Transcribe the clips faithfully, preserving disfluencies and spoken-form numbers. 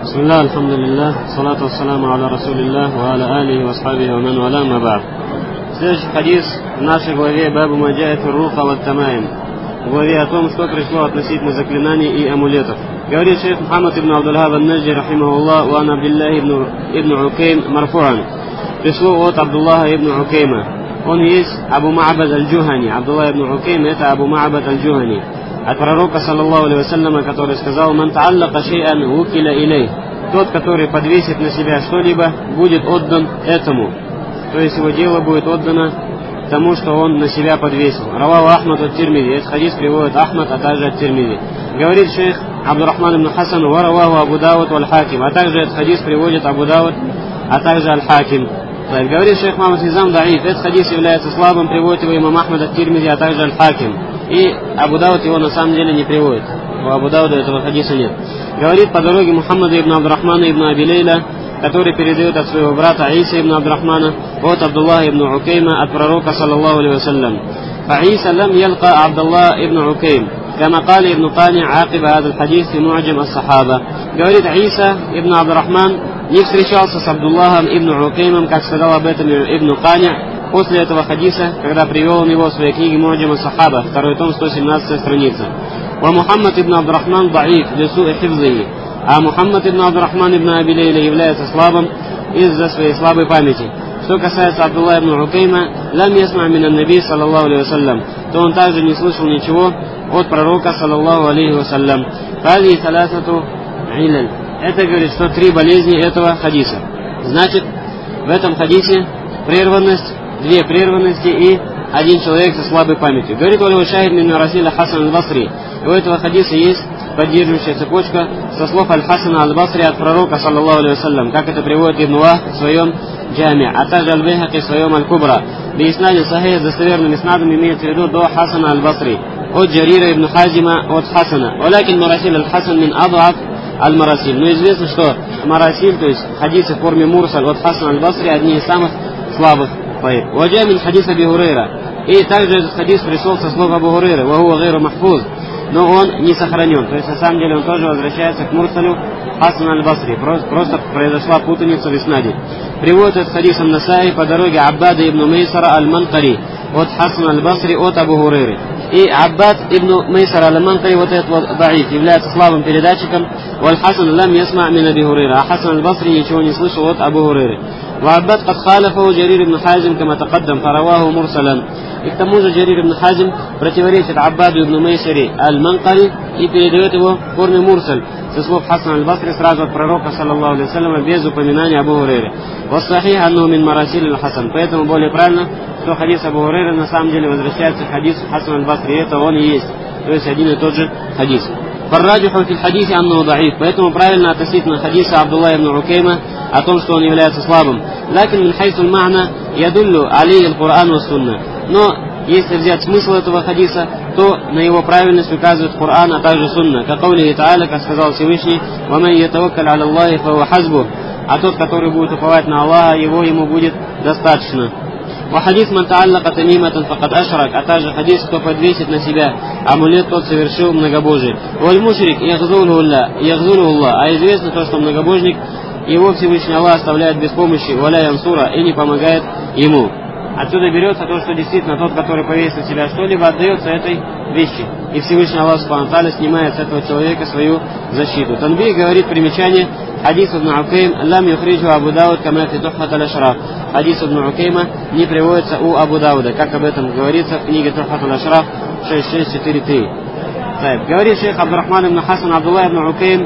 بسم الله الحمد لله والصلاة والسلام على رسول الله وعلى آله وأصحابه ومن والاه ما بعد. Следующий хадис в нашей главе Бабу Маджаит Руха ват Тамаим, в главе о том, что пришло относительно заклинаний и амулетов. Говорит шейх Мухаммад ибн Абдулхаб ан-Наджди рахимахуллах, ва ан Абдиллах ибн, ибн Укейм марфуан. Пришло от Абдуллаха ибн Укейма. Он есть Абу Ма'бад аль-Джухани. Абдуллах ибн Укейм — это Абу Ма'бад аль-Джухани. От пророка, саллаллаху алейхи вассаляма, который сказал: «Ман та'аллака шей'ан вукиля илей». Тот, который подвесит на себя что-либо, будет отдан этому. То есть его дело будет отдано тому, что он на себя подвесил. Раваху Ахмад ат-Тирмизи. Этот хадис приводит Ахмад, а также ат-Тирмизи. Говорит шейх Абдурахман ибн Хасан: ва раваху Абу Дауд валь Хаким. А также этот хадис приводит Абу Дауд, а также аль-Хаким. Говорит шейх Мухаммад Низам даиф. Этот хадис является слабым, приводит его имам Ахмад ат-Тирмизи, а также аль-Хаким. И Абу Дауд его на самом деле не приводит. У Абу Дауда этого хадиса нет. Говорит по дороге Мухаммада ибн Абдурахмана ибн Аби Лейля, который передает от своего брата Иса ибн Абдурахмана от Абдуллаха ибн Укейма от пророка, саллаллаху алейхи вассалям. فعيسى لم يلقى عبد الله ابن عكيم كما قال ابن قانع عاقب هذا الحديث في معجم الصحابة. Говорит, Иса ибн Абдурахман не встречался с Абдуллахом ибн Укеймом, как сказал об этом ибн Каня после этого хадиса, когда привел он его в своей книге Му'джам ас-Сахаба, второй том, сто семнадцатая страница. Ва Мухаммад ибн Абдурахман даиф лису'и хифзихи. А Мухаммад ибн Абдурахман ибн Аби Лейля является слабым из-за своей слабой памяти. Что касается Абдулла ибн Укейма, лам ясма мин ан-наби саллаллаху алейхи вассалям, то он также не слышал ничего от пророка, саллаллаху алейхи вассалям. Фази саласату илаль. Это говорит, что три болезни этого хадиса. Значит, в этом хадисе прерванность, две прерванности и один человек со слабой памятью. Говорит Валю Шахид мин Расиля Хасан аль-Басри. У этого хадиса есть поддерживающая цепочка со слов Аль-Хасана аль-Басри от пророка, саллаллаху алейхи вассалям, как это приводит Ибн Вахб в своем Джами, а также Аль-Байхаки в своем Аль-Кубра. Биснади сахих, с достоверным иснадом, имеется в виду до Хасана аль-Басри. От Джарира ибн Хазима от Хасана. Валякин Марасиль аль-Хасан мин ад'аф аль-Марасиль. Но известно, что Марасиль, то есть хадисы в форме Мурсаль от Хасана аль-Басри, одни из самых слабых. Ваджа мин хадис Аби Хурейра. И также этот хадис пришел со слов Абу Хурейры: ва хуа гайру махфуз, но он не сохранен. То есть на самом деле он тоже возвращается к Мурсалю Хасан аль-Басри. Просто, просто произошла путаница в иснаде. Приводит этот хадис ан-Насаи по дороге Аббада ибн Мейсара аль-Манкари от Хасан аль-Басри от Абу Хурейры. И Аббад ибн Мейсар аль-Манкари, вот этот вот даиф, является слабым передатчиком. Валь Хасан лам ясма мин Аби Хурейра. А Хасан аль-Басри ничего не слышал от Абу Хурейры. وعباد قد خالفه جرير بن حازم كما تقدم فرواه مرسلا. И к тому же Джарир ибн Хазим противоречит Аббаду ибн Мейсари аль-Манкари и передает его в форме Мурсаль со слов Хасан аль-Басри сразу от пророка, саллаллаху алейхи вассаляма, без упоминания Абу Хурейры. Вассахих анну мин марасиль аль-Хасан. Поэтому более правильно, что хадис Абу Хурейры на самом деле возвращается к хадису Хасан аль-Басри. Это он и есть. То есть один и тот же хадис. Фарраджуху фил хадисе анну даиф. Поэтому правильно относительно хадиса Абдулла ибн Укейма о том, что он является слабым. Лакин мин хайсу аль-ма'на ядуллю алейхи аль-Кур'ан ва сунна. Но если взять смысл этого хадиса, то на его правильность указывает Коран, а также Сунна. Как каули Та'аля, как сказал Всевышний: «Ва ман ятаваккаль аля Аллахи фа хуа хасбух». А тот, который будет уповать на Аллаха, его ему будет достаточно. Ва хадис ман та'аллака тамиматан факад ашрак. А также хадис, кто подвесит на себя амулет, тот совершил многобожие. Валь мушрик ягзулуху Аллах. А известно то, что многобожник, его Всевышний Аллах оставляет без помощи, валя янсура, и не помогает ему. Отсюда берется то, что действительно тот, который повесит на себя что-либо, отдается этой вещи. И Всевышний Аллах субхану ва тааля снимает с этого человека свою защиту. Танбих говорит примечание: хадис ибн Укейм лам юхриджу Абу Дауд кама фи Тухфат аль-Ашраф. Хадис ибн Укейма не приводится у Абу Дауда, как об этом говорится в книге Тухфат аль-Ашраф шесть шесть четыре три. Говорит шейх Абдурахман ибн Хасан Абдулла ибн Укейм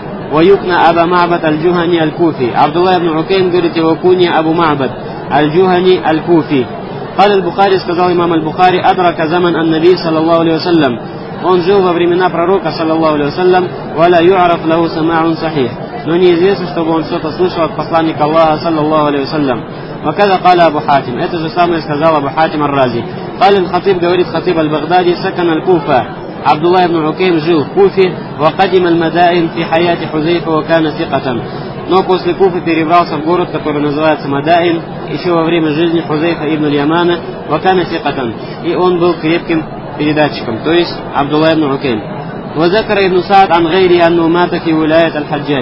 ваюкна Аба Ма'бад аль-Джухани аль-Куфи. Абдулла ибн Укейм говорит его кунья Абу Ма'бад аль-Джухани аль-Куфи. قال البخاري, сказал имам аль-Бухари: адрaka заман ан-наби саллаллаху алейхи вассалям. Он жил во времена пророка, саллаллаху алейхи вассалям, валя ю'араф лаху сама'ун сахих. Но неизвестно, чтобы он что-то слышал от посланника Аллаха, саллаллаху алейхи вассалям. Вакада каля Абу Хатим. Это же самое сказал Абу Хатим ар-Рази. قال الخطيب, говорит Хатиб аль-Багдади: сакан аль-Куфа. Абдулла ибн Укейм жил в Куфе, вакадим аль-Мадаин фи хаяти Хузейфа вакана сикатан. Но после Куфы перебрался в город, который называется Мадаин, еще во время жизни Хузейфа ибн аль-Ямана, вакана сикатан. И он был крепким передатчиком, то есть Абдулла ибн Укейм. وذكر ابن سعد عن غيره أنه مات في ولاية الحجاج.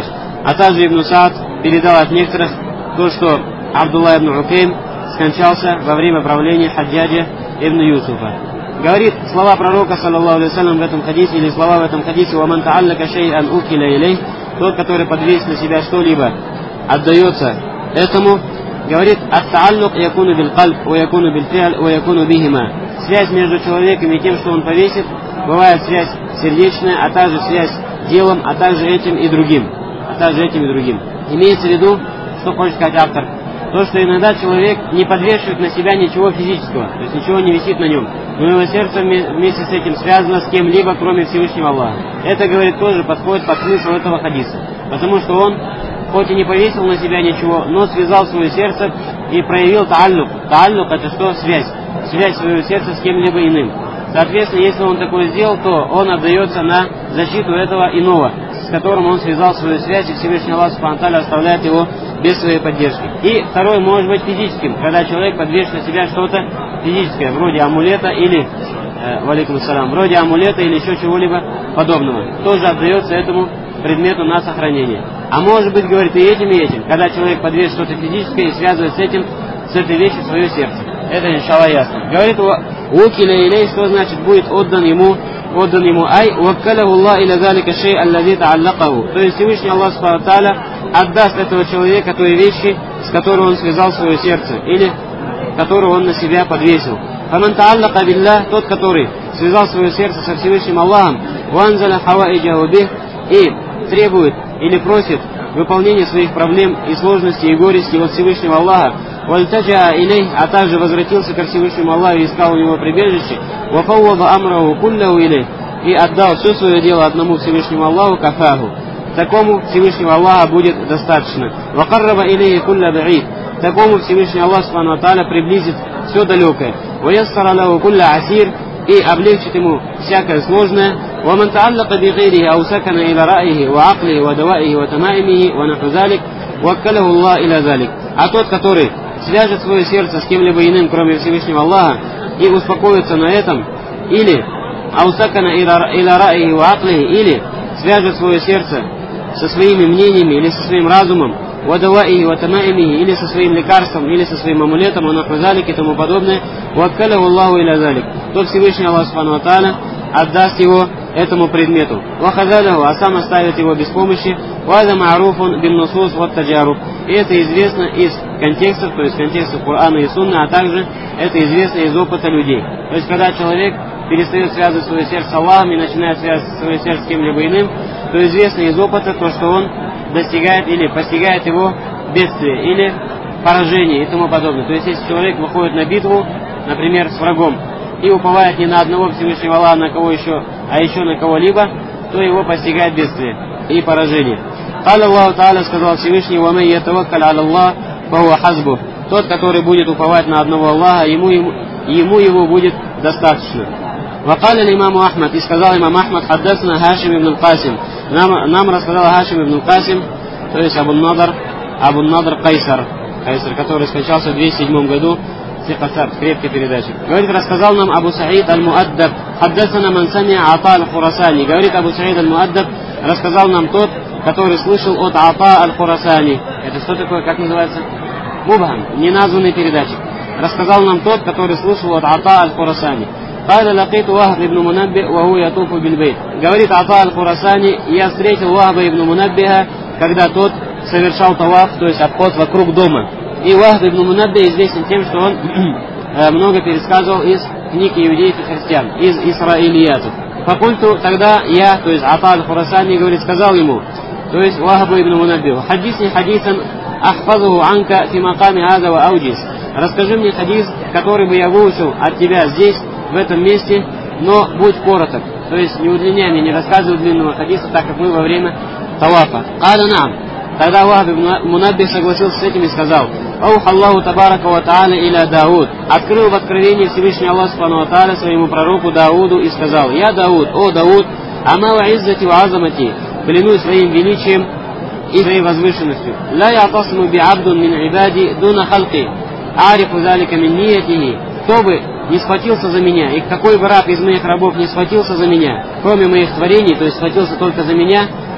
А также Ибн Саад передал от некоторых то, что Абдулла ибн Укейм скончался во время правления Хаджаджа ибн Юсуфа. Говорит слова пророка, саллаллаху алейхи вассалям, в этом хадисе, или слова в этом хадисе: «Ваман тааллака шей'ан укиля илей», тот, который подвесит на себя что-либо, отдается этому. Говорит: «Ат-тааллук якуну бил кальб, ва якуну бил фи'аль, ва якуну бихима». Связь между человеком и тем, что он повесит, бывает связь сердечная, а также связь с делом, а также этим и другим. А также этим и другим. Имеется в виду, что хочет сказать автор, то, что иногда человек не подвешивает на себя ничего физического, то есть ничего не висит на нем, но его сердце вместе с этим связано с кем-либо, кроме Всевышнего Аллаха. Это, говорит, тоже подходит под смысл этого хадиса, потому что он, хоть и не повесил на себя ничего, но связал свое сердце и проявил тааллук. Тааллук — это что? Связь. Связь своего сердца с кем-либо иным. Соответственно, если он такое сделал, то он отдается на защиту этого иного, с которым он связал свою связь, и Всевышний Аллах субхану ва тааля оставляет его без своей поддержки. И второй может быть физическим, когда человек подвешивает на себя что-то физическое, вроде амулета или, э, валейкум ассалям, вроде амулета или еще чего-либо подобного. Тоже отдается этому предмету на сохранение. А может быть, говорит, и этим, и этим, когда человек подвешивает что-то физическое и связывает с этим, с этой вещью свое сердце. Это, иншалла, ясно. Говорит: «Укиля илей», что значит будет отдан ему, отдан ему, ай, «Ваккалаху Аллах иля залика шей аллади тааллакаху». То есть Всевышний Аллах субхану ва тааля отдаст этого человека той вещи, с которой он связал свое сердце, или которую он на себя подвесил. «Фаман тааллака билля», тот, который связал свое сердце со Всевышним Аллахом, «Ванзаля хаваиджаху бих», и требует или просит выполнения своих проблем и сложностей и горести от Всевышнего Аллаха, «Вальтаджа илей», а также возвратился ко Всевышнему Аллаху и искал у него прибежище, «Вафаувада амраху кулляху илей», и отдал все свое дело одному Всевышнему Аллаху, «Кафаху», такому Всевышнего Аллаха будет достаточно. «Вакарраба илейхи кулля баид», такому Всевышний Аллах субхану ва тааля приблизит все далекое. «Ваяссара лаху кулля асир», и облегчит ему всякое сложное. «Ваман тааллака бигайрихи ау сакана иля ра'ихи ва аклихи ва даваихи ва тамаимихи ва наху залик, ваккалаху Аллах иля залик». А тот, который свяжет свое сердце с кем-либо иным, кроме Всевышнего Аллаха, и успокоится на этом, или аусакана иля ра'ихи ва аклихи, или свяжет свое сердце со своими мнениями или со своим разумом, вадаваихи ва тамаимихи, или со своим лекарством, или со своим амулетом, ва наху залик и тому подобное, ваккалаху Аллаху иля залик, то Всевышний Аллах субхану ва тааля отдаст его этому предмету. «Вахазаляху», а сам оставит его без помощи. «Ваза ма'руфун бин нусус вот таджаруб». И это известно из контекстов, то есть контекстов Корана и Сунны, а также это известно из опыта людей. То есть когда человек перестает связывать свое сердце с Аллахом и начинает связывать свое сердце с кем-либо иным, то известно из опыта то, что он достигает или постигает его бедствие или поражение и тому подобное. То есть если человек выходит на битву, например, с врагом, и уповает не на одного Всевышнего Аллаха, на кого еще, а еще на кого-либо, то его постигает бедствие и поражение. «Каля Аллаху Тааля», сказал Всевышний: «Вамай ятаваккаль аля Аллах, фахуа хазбух». Тот, который будет уповать на одного Аллаха, ему, ему, ему его будет достаточно. «Вакаля имаму Ахмад», и сказал имам Ахмад: «Хаддасна Хашим ибн Касим». Нам, нам рассказал Хашим ибн Касим, то есть Абу Надр, Абу Надр Кайсар, Кайсар, который скончался в двести седьмом году. Сихасар, крепкая передача. Говорит, рассказал нам Абу Саид аль-Муаддаб, хаддасана ман сами'а Ата аль-Хурасани. Говорит, Абу Саид аль-Муаддаб рассказал нам тот, который слышал от Ата аль-Хурасани. Это что такое, как называется? Мубхам, неназванный передатчик. Рассказал нам тот, который слышал от Ата аль-Хурасани. قال لقيت وهب ибн Мунабби وهو يطوف بالبيت. Говорит Ата аль-Хурасани: я встретил Вахба ибн Мунаббиха, когда тот совершал таваф, то есть обход вокруг дома. И Вахб ибн Мунабби известен тем, что он много пересказывал из книг иудеев и христиан, из Исраилиятов. Факульту, тогда я, то есть Ата аль-Хурасани, говорит, сказал ему, то есть Вахбу ибн Мунабби: хадисни хадисан ахфазуху анка фи маками аза ва ауджис. Расскажи мне хадис, который бы я выучил от тебя здесь, в этом месте, но будь короток. То есть не удлиняй мне, не рассказывай длинного хадиса, так как мы во время тавафа. Каля нам. Тогда Вахб ибн Мунабби согласился с этим и сказал: «Ауха Аллаху табарака ва тааля иля Дауд». Открыл в откровении Всевышний Аллах субхану ва тааля своему пророку Дауду и сказал: «Я Дауд, о Дауд, ама ва иззати ва азамати, клянусь своим величием и своей возвышенностью. Ла ятасму би абдун мин ибади дуна халки, арифу залика мин ниятихи». Кто бы не схватился за меня, и какой бы раб из моих рабов не схватился за меня, кроме моих творений, то есть схватился только за меня,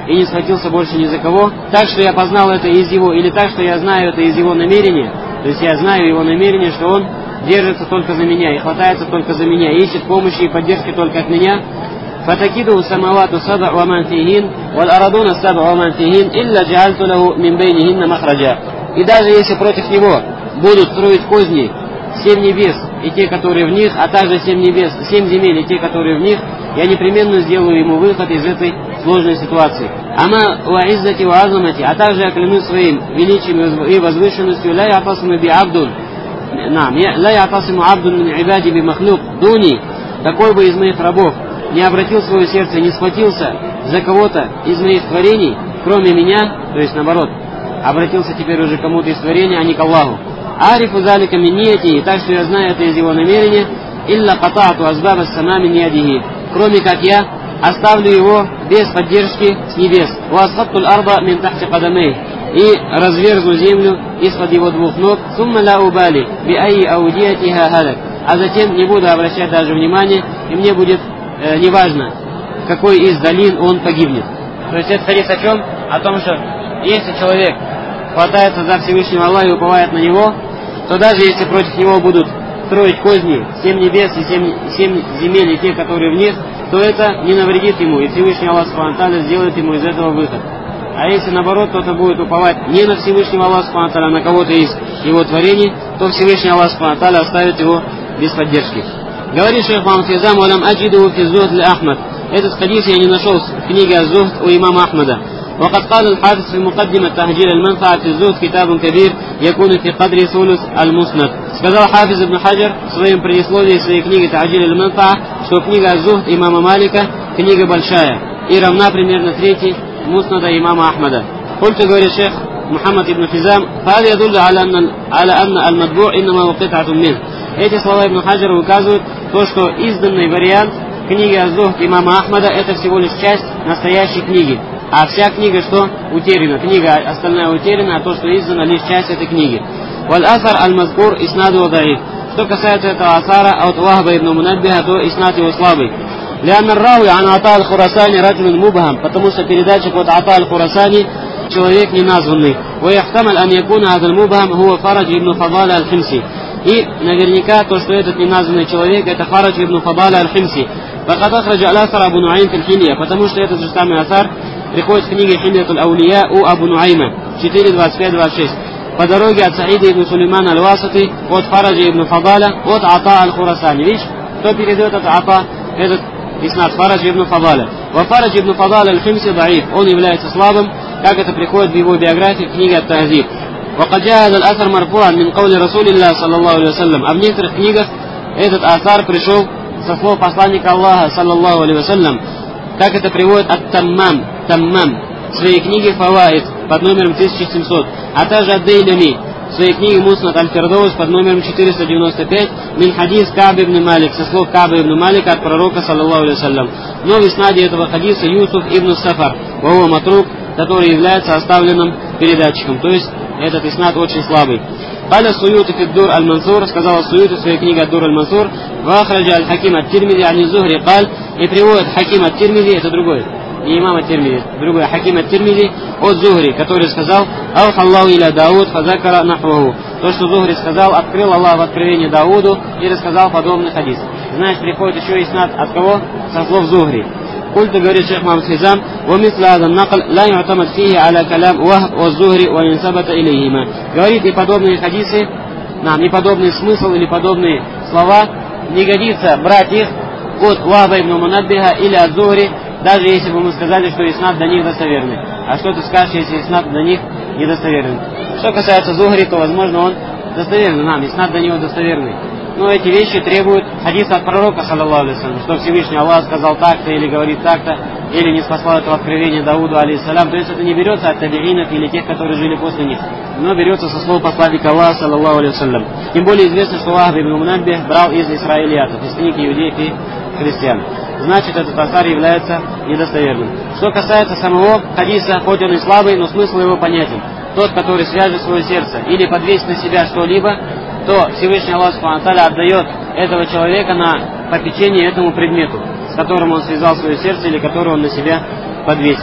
и не схватился больше ни за кого, так что я познал это из его, или так что я знаю это из его намерения, то есть я знаю его намерение, что он держится только за меня и хватается только за меня, ищет помощи и поддержки только от меня. فتكيده السماوات السبع ومن فيهن والأرضون السبع ومن فيهن إلا جعلت له من بينهن مخرجا. И даже если против него будут строить козни семь небес и те, которые в них, а также семь небес, семь земель и те, которые в них, я непременно сделаю ему выход из этой сложной ситуации. Ама ва иззати ва азамати, а также я клянусь своим величием и возвышенностью, ла я'тасиму би абдун, нам, ла я'тасиму абдун мин ибади би махлук дуни, какой бы из моих рабов не обратил свое сердце, не схватился за кого-то из моих творений, кроме меня, то есть наоборот, обратился теперь уже кому-то из творения, а не к Аллаху. Арифу залика мин нияти, так что я знаю это из его намерения, илля катаату азбаба сама мин ядихи, кроме как я оставлю его без поддержки с небес. Ва асхаттул арба мин тахти кадамей, и разверзну землю из-под его двух ног, сумма ла убали би айи аудиятиха халак, а затем не буду обращать даже внимания, и мне будет э, неважно, в какой из долин он погибнет. То есть это хадис о чем? О том, что если человек хватается за Всевышнего Аллаха и уповает на него, то даже если против него будут строить козни семь небес и семь, семь земель и те, которые в них, то это не навредит ему, и Всевышний Аллах Субхану ва Тааля сделает ему из этого выход. А если наоборот кто-то будет уповать не на Всевышнего Аллаха Субхану ва Тааля, а на кого-то из его творений, то Всевышний Аллах Субхану ва Тааля оставит его без поддержки. Говорит шейх Мухаммад Физам: «Валам аджиду фи зухд ли Ахмад». Этот хадис я не нашел в книге «Аз-Зухд» у имама Ахмада. وقد قال الحافظ في مقدمة تهجير المنفعة في الزهد كتاب كبير يكون في قدر ثلث المسند. Сказал Хафиз ибн Хаджар в своем предисловии своей книги «Та'джиль аль-Манфаа», что книга «Аз-Зухд» имама Малика книга большая и равна примерно трети муснада имама Ахмада. Культу, говорит шейх Мухаммад ибн Физам: «Фа'али ядуллю аля анна аль-мадбу' иннама вакит'атун мин». Эти слова ибн Хаджара указывают то, что изданный вариант книги «Аз-Зухд» имама Ахмада это всего лишь часть настоящей книги. А вся книга что? Утеряна. Книга остальная утеряна, а то, что издана, лишь часть этой книги. Валь-асар аль-мазкур иснаду даиф. Что касается этого асара от Вахба ибн Мунаббиха, то иснад его слабый. Лианна ар-рауи ан Ата аль-Хурасани раджулун мубхам, потому что передатчик от Ата аль-Хурасани человек неназванный. Ва яхтамаль ан якуна хаза аль-мубхам хуа Фарадж ибн Фадала аль-Химси. И наверняка то, что этот неназванный человек, это Фарадж ибн Фадала аль-Химси. Факад ахраджа аль-асар Абу Нуайм фил-Хилья, потому что этот же самый асар приходит в книге «Хильятуль Аулия» у Абу Нуайма четыре двадцать пять двадцать шесть. По дороге от Саида ибн Сулеймана аль-Васати, от Фараджа ибн Фадала, от Ата аль-Хурасани. Видишь, кто передает от Ата, этот иснад Фарадж ибн Фадала. Ва Фарадж ибн Фадала аль-Химси даиф, он является слабым, как это приходит в его биографии в книге «Ат-Тахзиб». وقد جاء هذا الأثر مرفوعا من قول رسول الله صلى الله عليه وسلم. А в некоторых книгах этот асар пришел со слов посланника Аллаха саллаллаху алейхи вассалям, как это приводит от Таммам, Таммам в своей книге «Фаваид» под номером тысяча семьсот, а также от Дейлями в своей книге «Муснад аль-Фирдаус» под номером четыреста девяносто пять, мин хадис Ка'б ибн Малик, со слов Ка'ба ибн Малика от пророка саллаллаху алейхи вассалям. Но в иснаде этого хадиса Юсуф ибн Сафар, вахуа матрук, который является оставленным передатчиком, то есть этот иснад очень слабый. قال السيوطي في الدور المنصور, сказал Суюти в своей книге «Ад-Дур аль-Мансур», وأخرج الحكيم الترمذي عن الزهري قال, и приводит Хаким ат-Тирмизи, это другой, не имам ат-Тирмизи, другой Хаким ат-Тирмизи от Зухри, который сказал: «Ауха Аллаху иля Дауд фазакара нахваху». То, что Зухри сказал, открыл Аллах в откровении Дауду и рассказал подобный хадис. Значит, приходит еще иснад от кого? Со слов Зухри. قلت, говорит шейх Мухаммад Физам: ومثل هذا النقل لا يعتمد فيه على كلام وهب والزهري وإن ثبت إليهما. Говорит, и подобные хадисы, нам и подобный смысл или подобные слова не годится брать их от Вахба ибн Мунаббиха или от Зухри, даже если бы мы сказали, что иснад до них достоверный. А что ты скажешь, если иснад до них недостоверный? Что касается Зухри, то возможно он достоверный, нам иснад до него достоверный. Но эти вещи требуют хадиса от пророка, саллаллаху алейхи вассалям, что Всевышний Аллах сказал так-то, или говорит так-то, или не спаслал это откровение Дауду, алейхиссалям. То есть это не берется от табиинов или тех, которые жили после них, но берется со слов посланника Аллаха, саллаллаху алейхи вассалям. Тем более известно, что Вахб ибн Мунаббих брал из исраилиятов, из книг иудеев и христиан. Значит, этот асар является недостоверным. Что касается самого хадиса, хоть он и слабый, но смысл его понятен. Тот, который свяжет свое сердце или подвесит на себя что-либо, то Всевышний Аллах Субхану ва Тааля отдает этого человека на попечение этому предмету, с которым он связал свое сердце или который он на себя подвесил.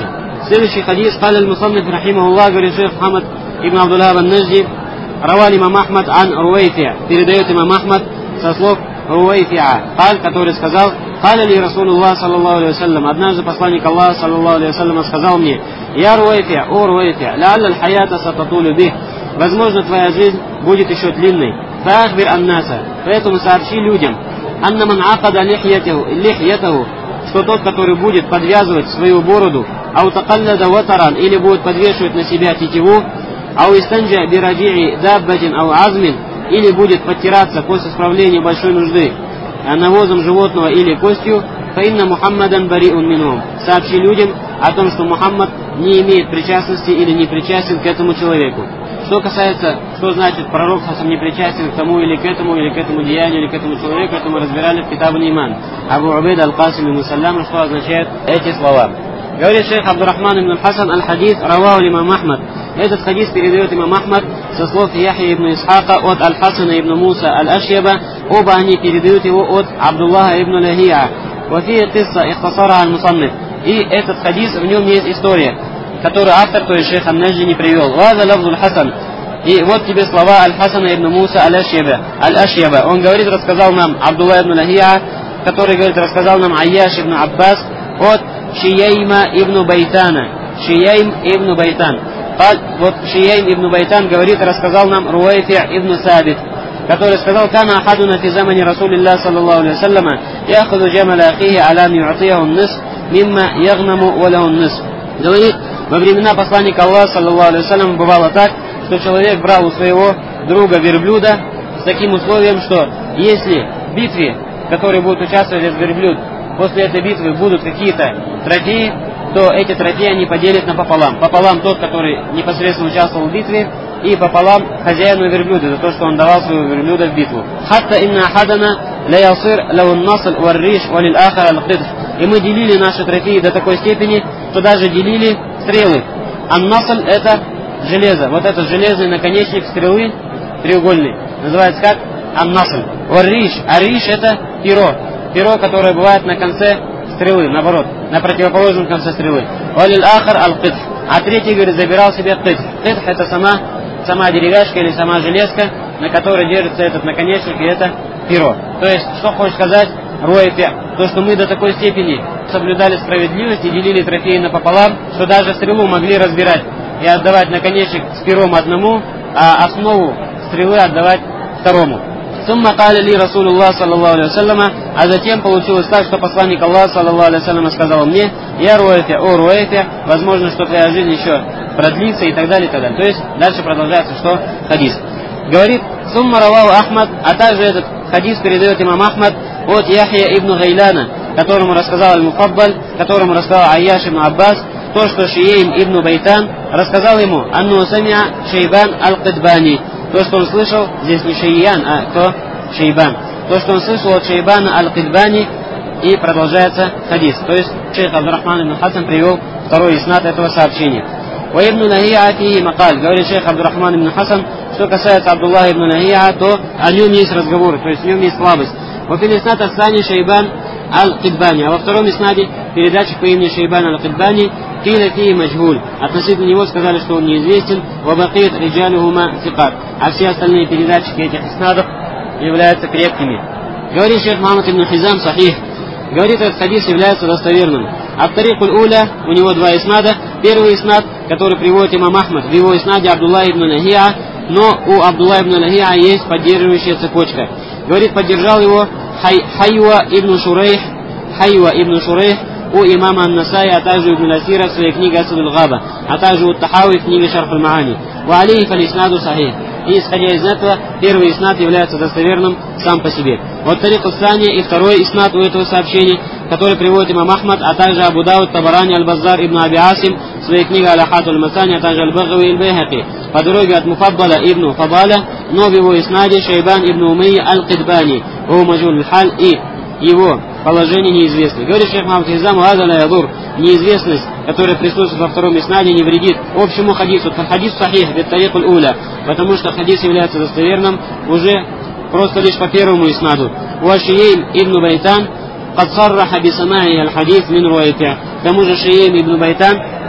Следующий хадис, قال المصنف رحمه الله, говорит шейх Мухаммад ибн Абдуллах ан-Наджди, равали имам Ахмад ан Руайфия, передает имам Ахмад со слов Руайфия, Каль, который сказал: «Каля ли Расулуллах саллаллаху алейхи вассалям, однажды посланник Аллаха саллаллаху алейхи вассалям сказал мне: я Руайфия, о Руайфия, лялля аль-хаята сататулю бих, возможно, твоя жизнь будет еще длинной. Фахбир аннаса, поэтому сообщи людям, анна ман акада лихьятаху, что тот, который будет подвязывать свою бороду, ау такаллада ватаран, или будет подвешивать на себя тетиву, ау истанджа бирадии даббатин ау азмин, или будет подтираться после справления большой нужды навозом животного или костью, фаинна Мухаммадан бариун минхум, сообщи людям о том, что Мухаммад не имеет причастности или не причастен к этому человеку. Что касается, что значит пророк сам не причастен к тому или к этому, или к этому деянию, или к этому человеку, это мы разбирали в Китаб аль-Иман. Абу Убейд аль-Касим аль-Мусаллям, что означают эти слова. Говорит шейх Абдуррахман ибн Хасан аль-Хадис, равау имам Ахмад. Этот хадис передает имам Ахмад со слов Яхья ибн Исхака от Аль-Хасана ибн Муса аль-Ашьяба. Оба они передают его от Абдуллаха ибн Лахия. Вафия кисса ихтасара аль-Мусанниф. И этот хадис, в нем есть история, которую автор, то есть шейх ан-Наджди, не привел. Ваза лафзуль Хасан. И вот тебе слова Аль-Хасана ибн Муса аль-Ашьяба. Аль-Ашьяба. Он говорит, рассказал нам Абдулла ибн Лахия, который говорит, рассказал нам Айяш ибн Аббас от Шияйма ибн Байтана. Шияйм ибн Байтан. Вот Шияйм ибн Байтан говорит, рассказал нам Руайфи ибн Сабит, который сказал: «Кана ахадуна фи замани Расулилля саллаллаху алейхи вассаляма яхуду джамаля ахихи алам ю'тияху нисф мимма ягнаму валаху нисф». Говорит, во времена посланника Аллаха саллаллаху алейхи вассаляма бывало так, что человек брал у своего друга верблюда с таким условием, что если в битве, в которой будет участвовать этот верблюд, после этой битвы будут какие-то трофеи, то эти трофеи они поделят напополам. Пополам тот, который непосредственно участвовал в битве, и пополам хозяину верблюда за то, что он давал своего верблюда в битву. Хатта инна хадана ля ясир лаун насл варриш валил ахар аль-кидр. И мы делили наши трофеи до такой степени, что даже делили стрелы. Ан-насль — это железо. Вот этот железный наконечник стрелы треугольный называется как ан-насль. Варриш. А-риш — это перо. Перо, которое бывает на конце стрелы, наоборот, на противоположном конце стрелы. Валил ахар аль-кидр. А третий, говорит, забирал себе кидр. Кидр — это сама, сама деревяшка или сама железка, на которой держится этот наконечник, и это перо. То есть, что хочешь сказать, Руайфи, то, что мы до такой степени соблюдали справедливость и делили трофеи напополам, что даже стрелу могли разбирать и отдавать наконечник с пером одному, а основу стрелы отдавать второму. Сумма каля ли Расулуллах саллаллаху алейхи вассаляма, а затем получилось так, что посланник Аллаха саллаллаху алейхи вассаляма сказал мне: я Руайфи, о Руайфи, возможно, что твоя жизнь еще продлится, и так далее, и так далее. То есть дальше продолжается, что хадис. Говорит, сумма равау Ахмад, а также этот хадис передает имам Ахмад от Яхья ибн Гайляна, которому рассказал Аль-Муфаддаль, которому рассказал Айяш ибн Аббас, то, что Шиейм ибн Байтан рассказал ему: анну самиа Шейбан аль-Кидбани. То, что он слышал, здесь не Шейян, а кто? Шейбан. То, что он слышал от Шейбана аль-Кидбани, и продолжается хадис. То есть шейх Абдуррахман ибн Хасан привел второй иснад этого сообщения. Ва ибн Лахия фихи макаль. Говорит шейх Абдуррахман ибн Хасан, что касается Абдуллаха ибн Лахия, то о нем есть разговоры, то есть в нем есть слабость. Во фил иснад ас-сани Шейбан аль-Кидбани. А во втором иснаде передачи по имени Шейбан аль-Кидбани киля фи маджгуль. Относительно него сказали, что он неизвестен. Ва бакит риджалюхума сикат. А все остальные передатчики этих иснадов являются крепкими. Говорит шейх Мухаммад ибн Хизам сахих. Говорит, этот хадис является достоверным. Ат-тарикуль уля, у него два иснада. Первый иснад, который приводит имам Ахмад, в его иснаде Абдулла ибн Лахия, но у Абдулла ибн Лахия есть поддерживающая цепочка. Говорит, поддержал его Хай, Хайва ибн Шурейх, Хайва ибн Шурейх у имама Ан-Насаи, а также ибн Асира в своей книге Асад аль-Габа, а также у Тахави в книге Шарф аль-Маани. Ва алейхи фал-иснаду сахих. И исходя из этого, первый иснад является достоверным сам по себе. Вот тарик ус-сани, и второй иснад у этого сообщения, который приводит имам Ахмад, а также Абу Дауд, Табарани, Аль-Баззар, ибн Аби Асим в своей книге Аляхат аль-Масани, а также Аль-Багави и Аль-Байхаки по дороге от Муфаддала ибн Фадаля, но в его иснаде Шейбан ибн Умейя аль-Кидбани, о маджуль аль-халь, и его положение неизвестно. Говорит шейх Мухаммад Хизам: азаля ядур, неизвестность, которая присутствует во втором иснаде, не вредит общему хадису. Хадис сахих, бит тарикуль уля, потому что хадис является достоверным уже просто лишь по первому иснаду. Ва Шиейм ибн Байтан قد صرح بسماعه الحديث من روايته. К тому же Шиейм ибн Байтан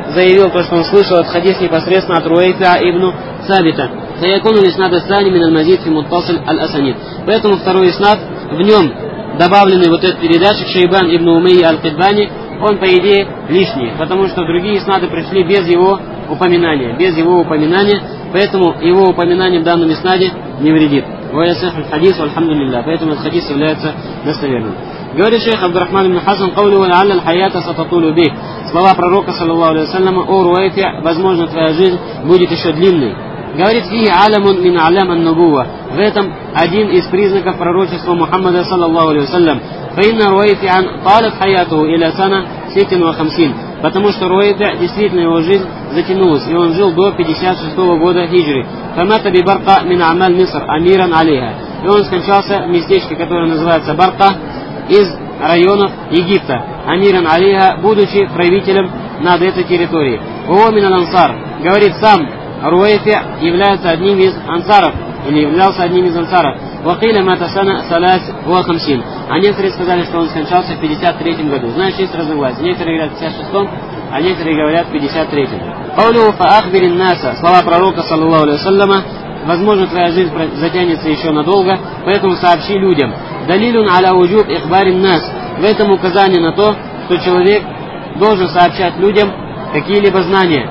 заявил то, что он слышал от хадис непосредственно от Руэйфа ибн Сабита. Фаякуну иснад ас-сани мин аль-мазид фи муттасиль аль-асанид. Поэтому второй иснад, в нем добавленный вот этот передатчик Шейбан ибн Умейя аль-Кидбани, он по идее лишний, потому что другие иснады пришли без его упоминания, без его упоминания, поэтому его упоминание в данном иснаде не вредит. Хадис, альхамдулилля, поэтому этот хадис является достоверным. Говорит шейх Абдурахман ибн Хасан, «Каулю ла'алля аль-хаята сататулю бих». Слова пророка, саллаллаху алейхи вассаляма: «О Руэйфе, возможно, твоя жизнь будет еще длинной». Говорит: «Фихи алямун мин алям ан-нубува». В этом один из признаков пророчества Мухаммада, саллаллаху алейхи вассалям. «Фаинна Руэйфиан талат хаятуху иля сана ситин ва хамсин». Потому что Руэйфи, действительно, его жизнь затянулась, и он жил до пятьдесят шестого года хиджры. «Фамата би Барка мин амаль Миср амиран алейха». И он скончался в местечке, которое называется Барка, из районов Египта, амиран алейха, будучи правителем над этой территорией. «О мин аль-ансар». Говорит, сам Руэйфи является одним из ансаров, или являлся одним из ансаров. «Вакиля матасана салас ва хамсин». А некоторые сказали, что он скончался в пятьдесят третьем году. Знаешь, есть разногласия. Некоторые говорят в пятьдесят шестом, а некоторые говорят в пятьдесят третьем. «Каулю фаахбирин наса». Слова пророка, саллаллаху алейхи вассаляма: «Возможно, твоя жизнь затянется еще надолго, поэтому сообщи людям». «Далилун аля уджуб ихбарин нас». В этом указание на то, что человек должен сообщать людям какие-либо знания.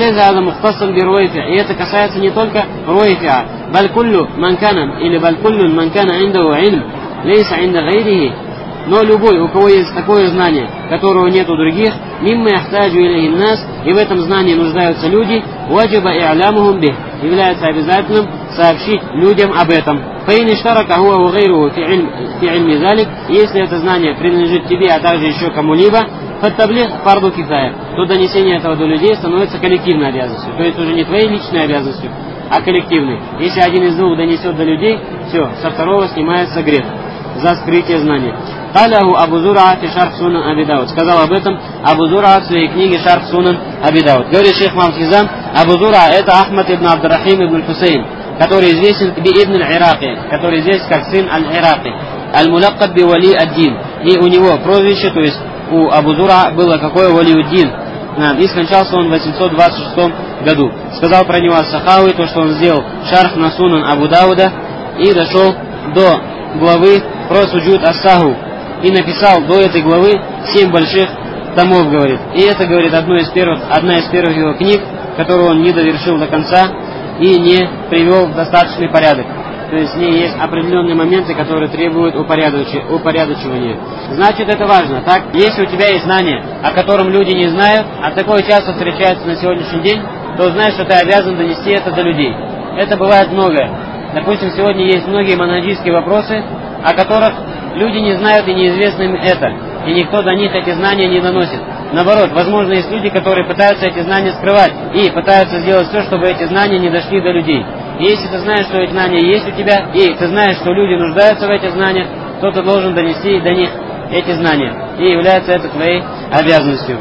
И это касается не только Руэйфиа, балькуллю манкана или балькуллю манкана индаху илм лейса инда гайрихи. Но любой, у кого есть такое знание, которого нет у других, мимма яхтаджу илейхи нас, и в этом знании нуждаются люди, ваджиба и'лямухум бих, является обязательным сообщить людям об этом. Фаин иштарака хуа ва гайруху фи илми залик, если это знание принадлежит тебе, а также еще кому-либо, фаттаблих фарду кифая, то донесение этого до людей становится коллективной обязанностью, то есть уже не твоей личной обязанностью, а коллективной. Если один из двух донесет до людей, все, со второго снимается грех за скрытие знания. Таляху Абу Зура фи шарх сунан Аби Дауд. Сказал об этом Абу Зура в своей книге шарх сунан Аби Дауд. Говорит шейх Мухаммад Хизам: Абу Зура — это Ахмад ибн Абдуррахим ибн Хусейн, который известен би ибн аль-Ираки, который известен как сын аль-Ираки, аль-Мулаккаб би Вали ад-Дин. И у него прозвище, то есть у Абу Зура было какое? Валиуддин. И скончался он в восемьсот двадцать шестом году. Сказал про него ас-Сахави, то, что он сделал шарх на сунан Абу Дауда и дошел до главы про суджуд ас-Саху. И написал до этой главы семь больших томов, говорит. И это, говорит, одно из первых, одна из первых его книг, которую он не довершил до конца и не привел в достаточный порядок. То есть в ней есть определенные моменты, которые требуют упорядочивания. Значит, это важно. Так, если у тебя есть знание, о котором люди не знают, а такое часто встречается на сегодняшний день, то знаешь, что ты обязан донести это до людей. Это бывает многое. Допустим, сегодня есть многие манхаджистские вопросы, о которых люди не знают и неизвестно им это. И никто до них эти знания не доносит. Наоборот, возможно, есть люди, которые пытаются эти знания скрывать и пытаются сделать все, чтобы эти знания не дошли до людей. И если ты знаешь, что эти знания есть у тебя, и ты знаешь, что люди нуждаются в этих знаниях, то ты должен донести до них эти знания. И является это твоей обязанностью.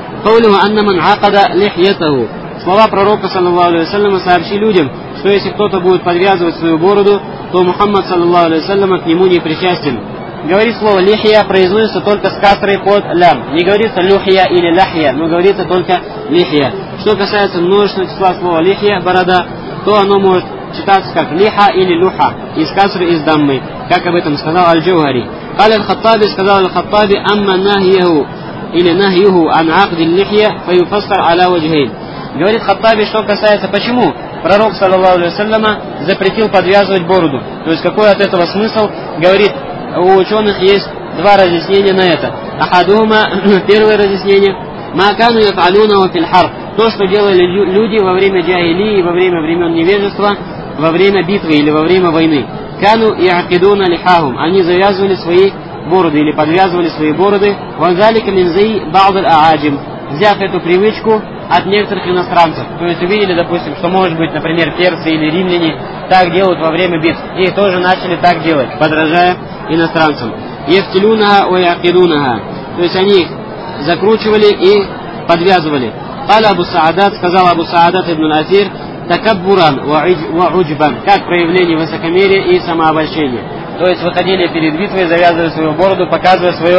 Слова пророка, саллаллаху алейхи вассаляма: сообщи людям, что если кто-то будет подвязывать свою бороду, то Мухаммад, саллаллаху алейхи вассаляма, к нему не причастен. Говорит, слово лихия произносится только с касрой под лям. Не говорится люхия или ляхия, но говорится только лихия. Что касается множественного числа слова лихия, борода, то оно может читаться как лиха или люха, из касры, из даммы, как об этом сказал Аль-Джаугари. Каля Аль-Хаттаби, сказал Аль-Хаттаби: амма нахьяху или нахьюху ан акди лихия фаюфассар аля ваджхейн. Говорит Хаттаби, что касается, почему пророк, саллаллаху алейхи вассаляма, запретил подвязывать бороду. То есть какой от этого смысл? Говорит, у ученых есть два разъяснения на это. Ахадума, первое разъяснение: макану яфалюнаху фил харб, то, что делали люди во время джахилии, во время времен невежества, во время битвы или во время войны. Кану яакидуна лихахум, они завязывали свои бороды или подвязывали свои бороды. Ванзалика минзаи ба'д аль-ааджим, взяв эту привычку от некоторых иностранцев. То есть увидели, допустим, что, может быть, например, персы или римляне так делают во время битв. И тоже начали так делать, подражая иностранцам. Ефтилунаха ва яакидунаха, то есть они их закручивали и подвязывали. Каля Абу Саадат, сказал Абу Саадат ибн Асир: такаббуран ва уджбан, как проявление высокомерия и самообольщения. То есть выходили перед битвой, завязывали свою бороду, показывая свое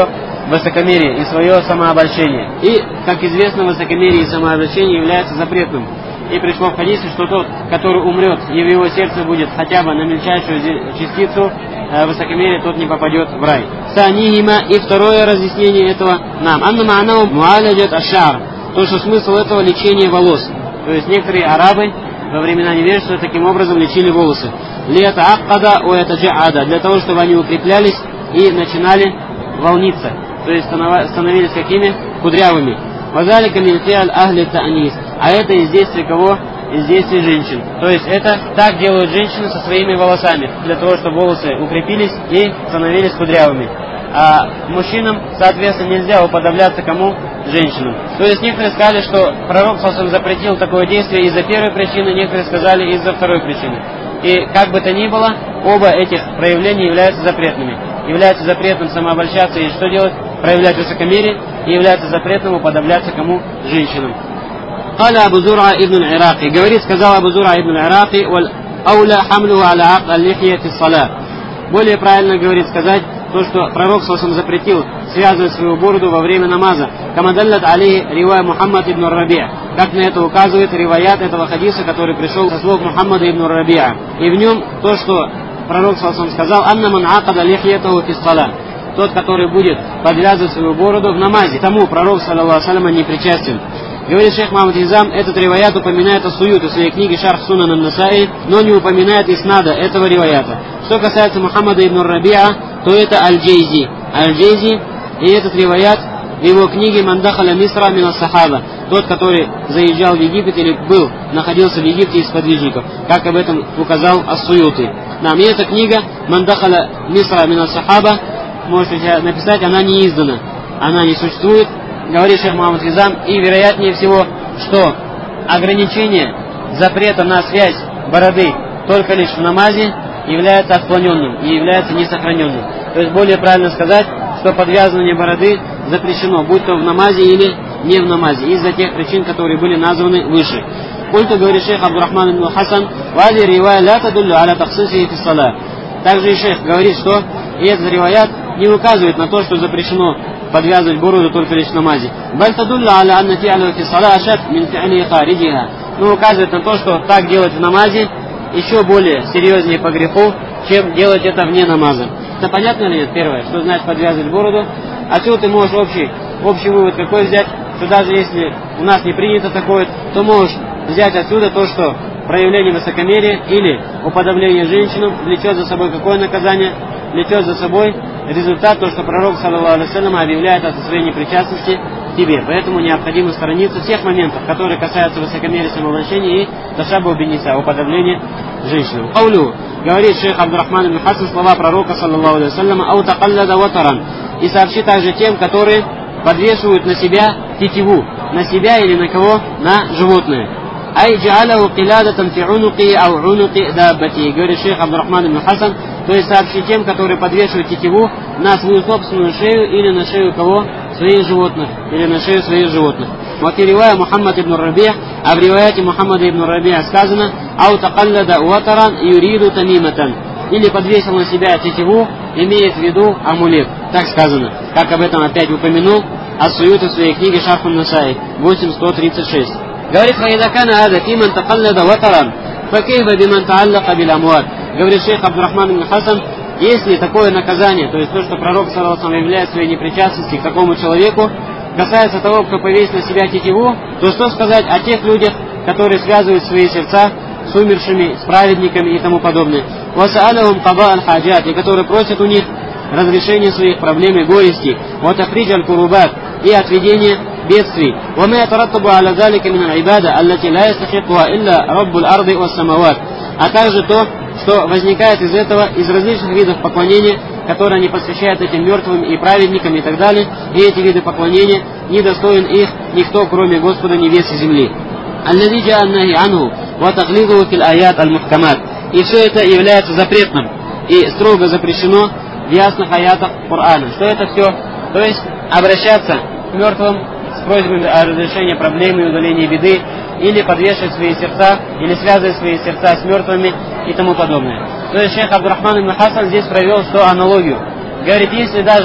высокомерие и свое самообольщение. И, как известно, высокомерие и самообольщение являются запретным. И пришло в хадисе, что тот, который умрет, и в его сердце будет хотя бы на мельчайшую частицу высокомерия, тот не попадет в рай. Санихима, и второе разъяснение этого нам. Анна ма'анау муаляджат аш-шар. То, что смысл этого лечение волос. То есть некоторые арабы во времена невежества таким образом лечили волосы. Лета аккада о это джаада. Для того, чтобы они укреплялись и начинали волниться. То есть становились какими? Кудрявыми. Вазалика мин фи'аль ахли та'нис. А это из действия кого? Из действий женщин. То есть это так делают женщины со своими волосами, для того, чтобы волосы укрепились и становились кудрявыми. А мужчинам, соответственно, нельзя уподобляться кому? Женщинам. То есть некоторые сказали, что пророк сам запретил такое действие из-за первой причины, некоторые сказали из-за второй причины. И как бы то ни было, оба этих проявления являются запретными. Является запретным самообольщаться и что делать? Проявлять высокомерие. И является запретным уподобляться кому? Женщинам. قال أبو زرعة ابن العراقي, говорит, сказал Абу Зур'a ибн العراقي, والأولى حمله على عقد اللحية في الصلاة. Более правильно, говорит, сказать то, что пророк сам запретил связывать свою бороду во время намаза. Кама даллат алейхи ривая Мухаммад ибн Раби'а. Как на это указывает риваят этого хадиса, который пришел со слов Мухаммада ибн Раби'а. И в нем то, что пророк сам сказал, анна ман акада лихьятаху фи ссалат. Тот, который будет подвязывать свою бороду в намазе. Тому пророк, саллаллаху алейхи ва саллям, не причастен. Говорит шейх Мухаммад Изам, этот риваят упоминает Ас-Суют в своей книге Шарх Сунан ан-Насаи, но не упоминает иснада этого риваята. Что касается Мухаммада ибн Раби'а, то это Аль-Джейзи. Аль-Джейзи, и этот риваят в его книге Мандахаля Мисра мин ас-Сахаба, тот, который заезжал в Египет или был, находился в Египте из подвижников, как об этом указал Ас-Суюти. Нам и эта книга Мандахаля Мисра мин ас-Сахаба, можете написать, она не издана, она не существует. Говорит шейх Мухаммад Изам, и вероятнее всего, что ограничение запрета на связь бороды только лишь в намазе является отклоненным и является несохраненным. То есть более правильно сказать, что подвязывание бороды запрещено, будь то в намазе или не в намазе, из-за тех причин, которые были названы выше. Культу, говорит шейх Абдурахман ибн Хасан, вади ривая ля тадуллю аля таксисихи фи ссалат. Также и шейх говорит, что и этот риваят не указывает на то, что запрещено подвязывать бороду только лишь в намазе. Баль тадулля аля анна фи'алю фи ссалат ашад мин фи'али хариджиха. Но указывает на то, что так делать в намазе еще более серьезнее по греху, чем делать это вне намаза. Это понятно ли нет? Первое, что значит подвязывать бороду. Отсюда ты можешь общий, общий вывод какой взять, что даже если у нас не принято такое, то можешь взять отсюда то, что проявление высокомерия или уподобление женщинам влечет за собой какое наказание? Влечет за собой результат, то, что пророк, саллаллаху алейхи ва саллям, объявляет о своей непричастности тебе. Поэтому необходимо сторониться всех моментов, которые касаются высокомерия, самовлащения и ташаббу бин-ниса, уподобления женщинам. Аулю, говорит шейх Абдурахман ибн Хасан, слова пророка, саллаллаху алейхи ва саллям, ау такаллада ватаран, и сообщи также тем, которые подвешивают на себя тетиву, на себя или на кого? На животное. Ай джа'аляху килядатан фи унуки ау унуки даббати, говорит шейх Абдурахман ибн Хасан, то есть сообщи тем, которые подвешивают тетиву на свою собственную шею или на шею кого? Своих животных, или на шею своих животных. Вот и ривая Мухаммад ибн Раби'а, а в риваяте Мухаммада ибн Раби'а сказано, ау такаллада ватаран юриду тамиматан, или подвесил на себя тетиву, имеет в виду амулет. Так сказано, как об этом опять упомянул Ас-Суют в своей книге Шарх ан-Насаи восемь сто тридцать шесть. Говорит, фаидакана ада фиман такаллада ватаран, факейва биман тааллака бил амуат. Говорит шейх Абдурахман ибн Хасан, если такое наказание, то есть то, что пророк саллаллаху алейхи ва саллям являет своей непричастности к такому человеку, касается того, кто повесит на себя тетиву, то что сказать о тех людях, которые связывают свои сердца с умершими, с праведниками и тому подобное. Васа'алахум каба аль-хаджат, и которые просят у них разрешение своих проблем и горестей, вот ахридж аль-курубат, и отведение бедствий. وما يترتب على ذلك من العبادة التي لا يستحقها إلا رب الأرض والسماوات. А также то, что возникает из этого, из различных видов поклонения, которые они посвящают этим мертвым и праведникам и так далее, и эти виды поклонения не достоин их никто, кроме Господа небес и земли. الذي جاء النهي عنه وتقليده في الآيات المحكمات. И все это является запретным и строго запрещено в ясных аятах Корана. Что это все? То есть обращаться к мертвым с просьбой о разрешении проблемы и удалении беды, или подвешивать свои сердца, или связывать свои сердца с мертвыми и тому подобное. То есть шейх Абдурахман ибн Хасан здесь провел что аналогию. Говорит, если даже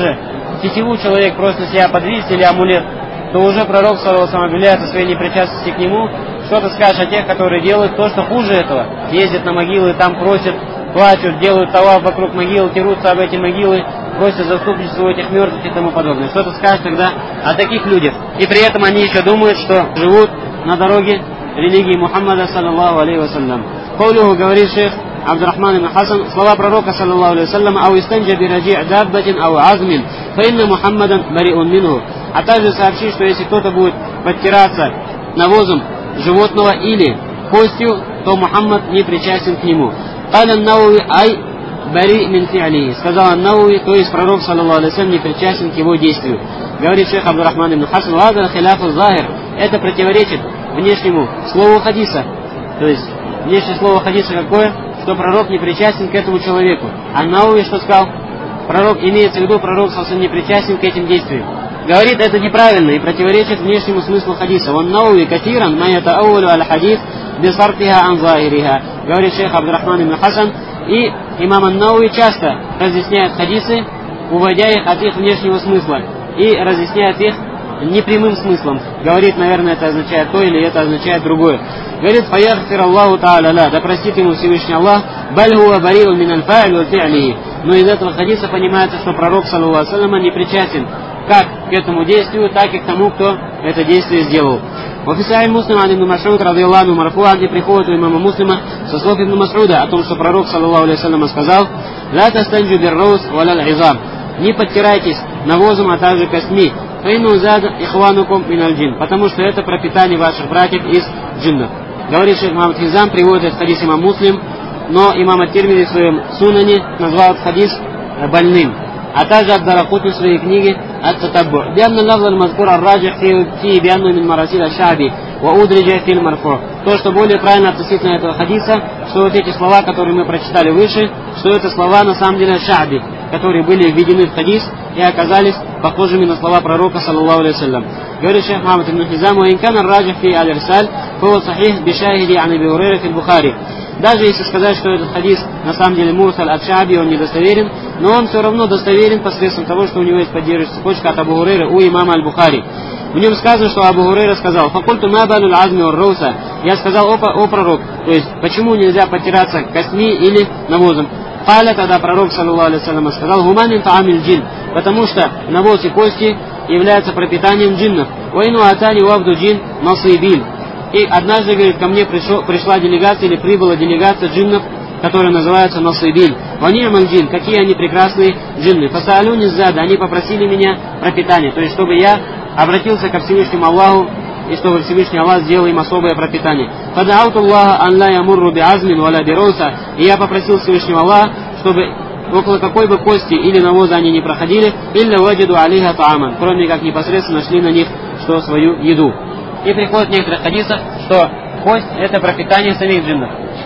тетиву человек просит на себя подвесить или амулет, то уже пророк саллаллаху алейхи ва саллям объявляет о своей непричастности к нему. Что ты скажешь о тех, которые делают то, что хуже этого? Ездят на могилы, там просят, плачут, делают таваф вокруг могил, терутся об эти могилы, просят заступничество у этих мертвых и тому подобное. Что ты скажешь тогда о таких людях? И при этом они еще думают, что живут на дороге религии Мухаммада саллаллаху алейхи ва саллям. Каулюху, говорит шейх Абдурахман ибн Хасан, слова пророка саллаллаху алейхи ва саллям: «Ау истанджа бираджи' даббатин ау азмин, фа инна Мухаммадан бариун минху». А также сообщи, что если кто-то будет подтираться навозом животного или костью, то Мухаммад не причастен к нему. «Каля Науи ай бари мин фи'алихи», сказал Науи, то есть пророк саллаллаху алейхи ва саллям не причастен к его действию. Говорит шейх Абдурахман ибн Хасан: «Ваза хиляфу захир», это противоречит внешнему слову хадиса. То есть внешнее слово хадиса какое? Что пророк не причастен к этому человеку. А Науи что сказал? Пророк, имеется в виду, пророк саллаллаху алейхи ва саллям не причастен к этим действиям. Говорит, это неправильно и противоречит внешнему смыслу хадиса. «Ван Науи катиран ма ятаауалю аль хадис бисарфиха ан захириха», говорит шейх Абдурахман ибн Хасан. И имам ан-Науи часто разъясняет хадисы, уводя их от их внешнего смысла и разъясняет их непрямым смыслом. Говорит, наверное, это означает то или это означает другое. Говорит: «Фаяхфир Аллаху та'аля ла», да простит ему Всевышний Аллах, «Баль хуа бариун мин аль-фа'иль ва фи'лихи». Но из этого хадиса понимается, что пророк саллаллаху алейхи ва саллям не причастен как к этому действию, так и к тому, кто это действие сделал. В официале Муслим ан ибн Мас'уд радийаллаху анху марфу'ан, где приходит у имама Муслима со слов ибн Мас'уда о том, что пророк саллаллаху алейхи ва саллям сказал: «Ла тастанджу бир-раус ва ла аль-изам», не подтирайтесь навозом, а также костьми, фаинну зад ихванукум мин аль-джин, потому что это пропитание ваших братьев из джиннов. Говорит шейх Мухаммад Хизам, приводит этот хадис имам Муслим, но имам ат-Тирмизи в своем сунане назвал этот хадис больным. А также ад-Даракутни в своей книге ат-Татаббу. «Бианна лафз аль-мазкур ар-раджих фи бианну мин марасил аш-ша'би ва удриджа фил марфу». То, что более правильно относительно этого хадиса, что вот эти слова, которые мы прочитали выше, что это слова на самом деле ша'би, которые были введены в хадис и оказались похожими на слова пророка саллаллаху алейхи ва саллям. Говорит шейх Мухаммад ибн Хизам: «Ва ин кана ар-раджих фи аль-ирсаль фа сахих би шахиди ан Аби Хурайра фи Бухари». Даже если сказать, что этот хадис на самом деле мурсаль от Шааби, он недостоверен, но он все равно достоверен посредством того, что у него есть поддерживающая цепочка от Абу Хурайры у имама Аль-Бухари. В нем сказано, что Абу Хурайра сказал: «Факульту ма балюл азми ур-рауса». Я сказал: «О, о пророк, то есть почему нельзя потираться костьми или навозом?» Каля, тогда пророк саллаллаху алейхи ва саллям сказал: «Гума мин таамиль джин», потому что навоз и кости являются пропитанием джиннов. «Ва ину атани вавду джин насибиль». И однажды, говорит, ко мне пришло, пришла делегация или прибыла делегация джиннов, которая называется Насибиль. «Вани'маль джин», какие они прекрасные джинны. «Фасаалюни зада», они попросили меня пропитание, то есть чтобы я обратился ко Всевышнему Аллаху и чтобы Всевышний Аллах сделал им особое пропитание. «Фада'ауту Аллаха ан ла ямурру би'азмин валя бироса», и я попросил Всевышнего Аллаха, чтобы около какой бы кости или навоза они не проходили, «илля ваджиду алейха та'аман», кроме как непосредственно нашли на них что свою еду. И приходит в некоторых хадисах, что кость – это пропитание самих джиннов,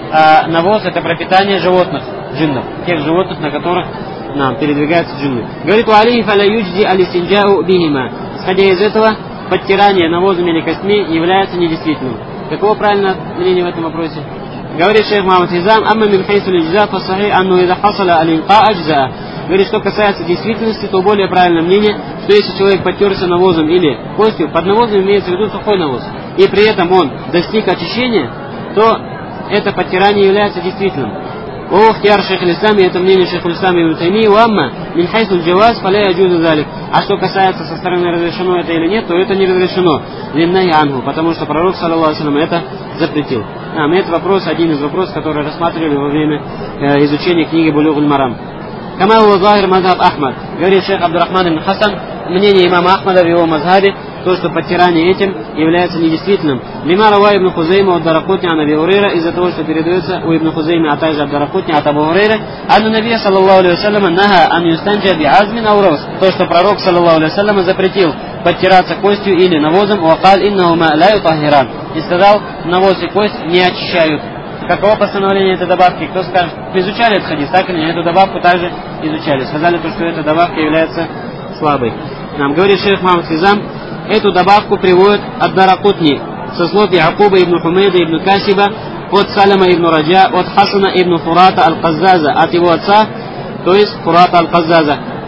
а навоз – это пропитание животных джиннов, тех животных, на которых нам передвигаются джинны. Говорит: «Уалейхи фаля юджди алисинджау бихима». Исходя из этого, подтирание навозом или костьми является недействительным. Каково правильное мнение в этом вопросе? Говорит шейх Мухаммад Хизам: «Амма мин хайсу лиджза фасахи анну ида хасала алинка аджза». Говорит, что касается действительности, то более правильное мнение, что если человек подтерся навозом или костью, под навозом имеется в виду сухой навоз, и при этом он достиг очищения, то это подтирание является действительным. Ох, тяр шейх аль-Ислам, и это мнение шейх аль-Ислам ибн Таймии: «Уамма мин хайсу джаваз фаля яджузу залик». А что касается со стороны разрешено это или нет, то это не разрешено. Линнахи анху, потому что пророк саллаллаху алейхи ва саллям это запретил. А, это вопрос, один из вопросов, который рассматривали во время э, изучения книги Булюгуль Марам. «Кама хуа захир мазхаб Ахмад», говорит шейх Абдурахман ибн Хасан, мнение имама Ахмада в его мазхабе, то, что подтирание этим является недействительным. «Лима рава ибн Хузейма от Даракутни ан Аби Хурайра», из-за того, что передается у ибн Хузейма, а также от Даракутни от Абу Хурайра, «Анну набия саллаллаху алейхи ва саллям наха ан юстанджа би азмин ау раус», то, что пророк саллаллаху алейхи ва саллям запретил подтираться костью или навозом, «Уакал иннахума ла ютахиран», и сказал: навоз и кость не очищают. Каково постановление этой добавки? Кто скажет? Мы изучали этот хадис, так или нет? Эту добавку также изучали. Сказали то, что эта добавка является слабой. Нам говорит шейх Мухаммад Хизам, эту добавку приводит от Даракутни со слов Якуба ибн Хумейда ибн Касиба, от Салама ибн Раджа, от Хасана ибн Фурата аль-Каззаза, от его отца, то есть Фурата аль-Каззаза.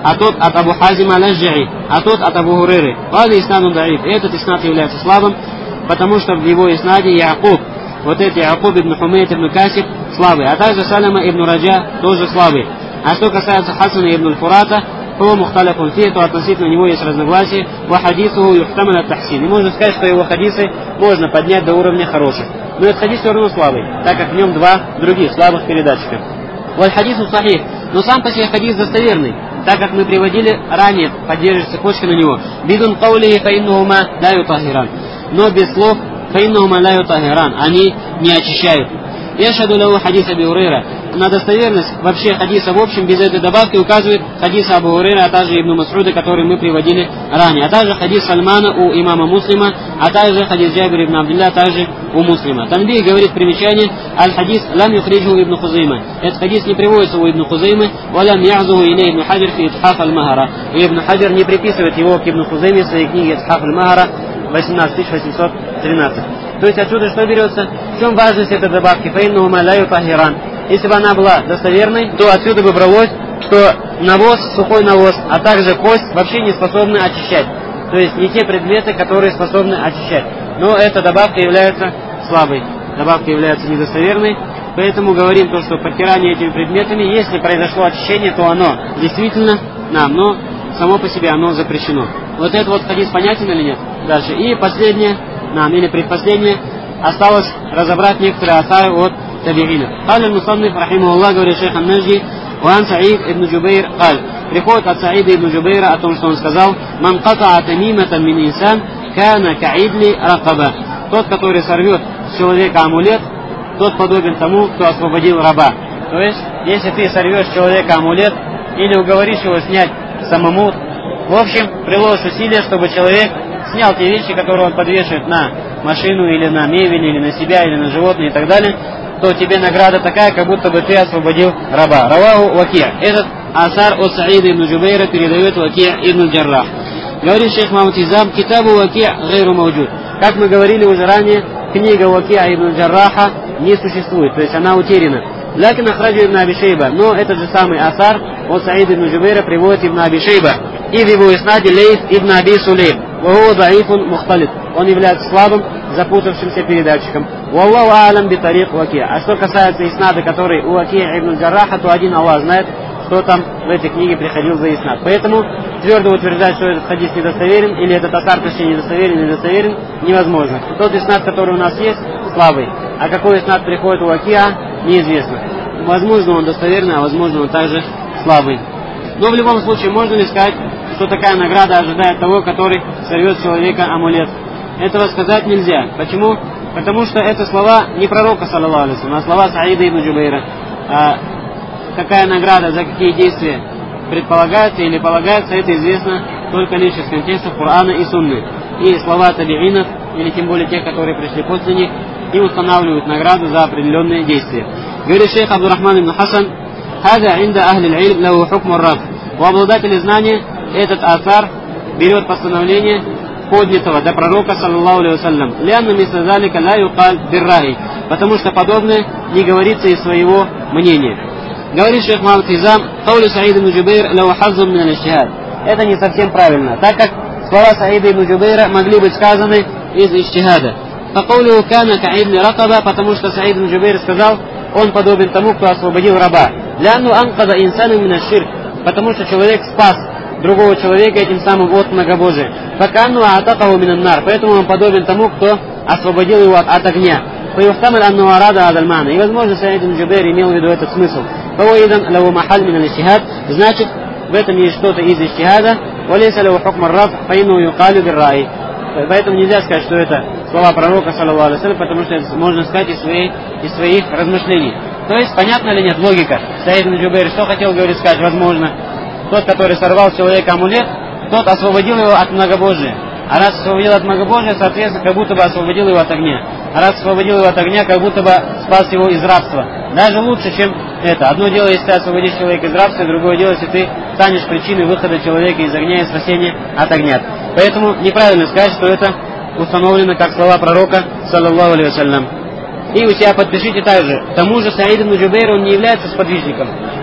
а тот от Абу Хазима аль-Ашджаи, а тот от Абу Хурейры. Вали иснаду даиф. Этот иснад является слабым, потому что в его иснаде Якуб, вот эти Якуб ибн Хумейт ибн Касиб слабый, а также Салама ибн Раджа тоже слабый. А что касается Хасана ибн Фурата, то мухталифун фи, то относительно него есть разногласия. Ва хадисуху юхтамаля тахсин. И можно сказать, что его хадисы можно поднять до уровня хороших. Но этот хадис все равно слабый, так как в нем два других слабых передатчика. Валь хадису сахих. Но сам по себе хадис достоверный, так как мы приводили ранее, поддерживая цепочку на него. Бидун каулихи фаиннухума ла ютахиран. Но без слов фаиннухума ла ютахиран. Они не очищают. Яшаду лаху хадис Аби Хурейра. На достоверность вообще хадиса в общем без этой добавки указывает хадис Абу Хурейра, а также Ибн Мас'уда, который мы приводили ранее, а также хадис Сальмана у имама Муслима, а также хадис Джабир ибн Абдилля, также у Муслима. Танбих говорит примечание: аль-хадис лам юхриджу ибн Хузайма. Этот хадис не приводится у Ибн Хузаймы, валям я'зуху илей Ибн Хаджар фи Итхаф аль-Махара. И Ибн Хаджар не приписывает его к Ибн Хузайме в своей книге Итхаф аль-Махара восемнадцать тысяч восемьсот тринадцать. То есть отсюда что берется? В чем важность этой добавки? Фаиннухума ла ютахиран. Если бы она была достоверной, то отсюда бы бралось, что навоз, сухой навоз, а также кость вообще не способны очищать. То есть не те предметы, которые способны очищать. Но эта добавка является слабой. Добавка является недостоверной. Поэтому говорим то, что подтирание этими предметами, если произошло очищение, то оно действительно нам, но само по себе оно запрещено. Вот это вот хадис понятен или нет? Дальше. И последнее, нам, или предпоследнее, осталось разобрать некоторые асары от табиина. قال المصنف رحمه الله, говорит шейх ан-Наджди, وعن سعيد ибн Джубейр قال, приходит от Саида ибн Джубейра о том, что он сказал: «Ман катаа тамиматан мин инсан, кана каидли ракаба». Тот, который сорвет с человека амулет, тот подобен тому, кто освободил раба. То есть, если ты сорвешь с человека амулет или уговоришь его снять самому, в общем, приложишь усилия, чтобы человек снял те вещи, которые он подвешивает на машину или на мебель, или на себя, или на животное и так далее, то тебе награда такая, как будто бы ты освободил раба. Раваху Ваки'. Этот асар от Саида ибн Джубейра передает Ваки' ибн Джаррах. Говорит шейх Мухаммад Изам: китабу Ваки' гайру мавджуд. Как мы говорили уже ранее, книга Ваки' ибн Джарраха не существует, то есть она утеряна. Лакин ахраджу ибн Аби Шейба. Но этот же самый асар от Саида ибн Джубейра приводит ибн Аби Шейба. И в его иснаде Лейс ибн Аби Сулейм. Ваху даифун мухталит. Он является слабым, запутавшимся передатчиком. Валлаху а'лам битарик Ваки'. А что касается иснада, который у Ваки' ибн Джарраха, то один Аллах знает, кто там в этой книге приходил за иснад. Поэтому твердо утверждать, что этот хадис недостоверен, или этот асар точнее недостоверен, недостоверен, невозможно. Тот иснад, который у нас есть, слабый. А какой иснад приходит у Ваки', неизвестно. Возможно, он достоверный, а возможно, он также слабый. Но в любом случае, можно ли сказать, что такая награда ожидает того, который сорвет с человека амулет? Этого сказать нельзя. Почему? Потому что это слова не пророка, саллаллаху алейхи ва саллям, а слова Саида ибн Джубейра. А какая награда за какие действия предполагается или полагается, это известно только лишь из контекста Корана и Сунны. И слова табиинов, или тем более тех, которые пришли после них, и устанавливают награду за определенные действия. Говорит шейх Абдурахман ибн Хасан: «Хада инда ахли аль-илм лаху хукму ар-раф». У обладателей знания этот асар берет постановление поднятого до пророка, саллаллаху алейхи ва саллям. «Лянна мисля залика ла юкаль бирраи», потому что подобное не говорится из своего мнения. Говорит шейх Мухаммад Изам: «Каулю Саид ибн Джубейр лау хаззун мин аль-иджтихад». Это не совсем правильно, так как слова Саида ибн Джубейра могли быть сказаны из иджтихада. «Факаулю кана каидли ракаба», потому что Саид ибн Джубейр сказал: он подобен тому, кто освободил раба. «Лянну анкада инсану мин аш-ширк», потому что человек спас другого человека этим самым от многобожия. «Факанну аатакаху мин ан-нар», поэтому он подобен тому, кто освободил его от, от огня. «Фаюхтамаль анну арада адальмана», и возможно Саид ибн Джубейр имел в виду этот смысл. «Фауидан лаву махаль мин аль-иджтихад», значит в этом есть что-то из иджтихада. «Валейса лаву хукм ар-раф фаинну юкалю бир-раи». Поэтому нельзя сказать, что это слова пророка, саллаллаху алейхи ва саллям, потому что это можно сказать из своих, из своих размышлений. То есть, понятна ли нет логика? Саид ибн Джубейр что хотел говорить, сказать? Возможно, тот, который сорвал с человека амулет, тот освободил его от многобожия. А раз освободил от многобожия, соответственно, как будто бы освободил его от огня. А раз освободил его от огня, как будто бы спас его из рабства. Даже лучше, чем это. Одно дело, если ты освободишь человека из рабства, и другое дело, если ты станешь причиной выхода человека из огня и спасения от огня. Поэтому неправильно сказать, что это установлено как слова пророка, саллаллаху алейхи ва саллям. И у себя подпишите также. К тому же Саид ибн Джубейр, он не является сподвижником.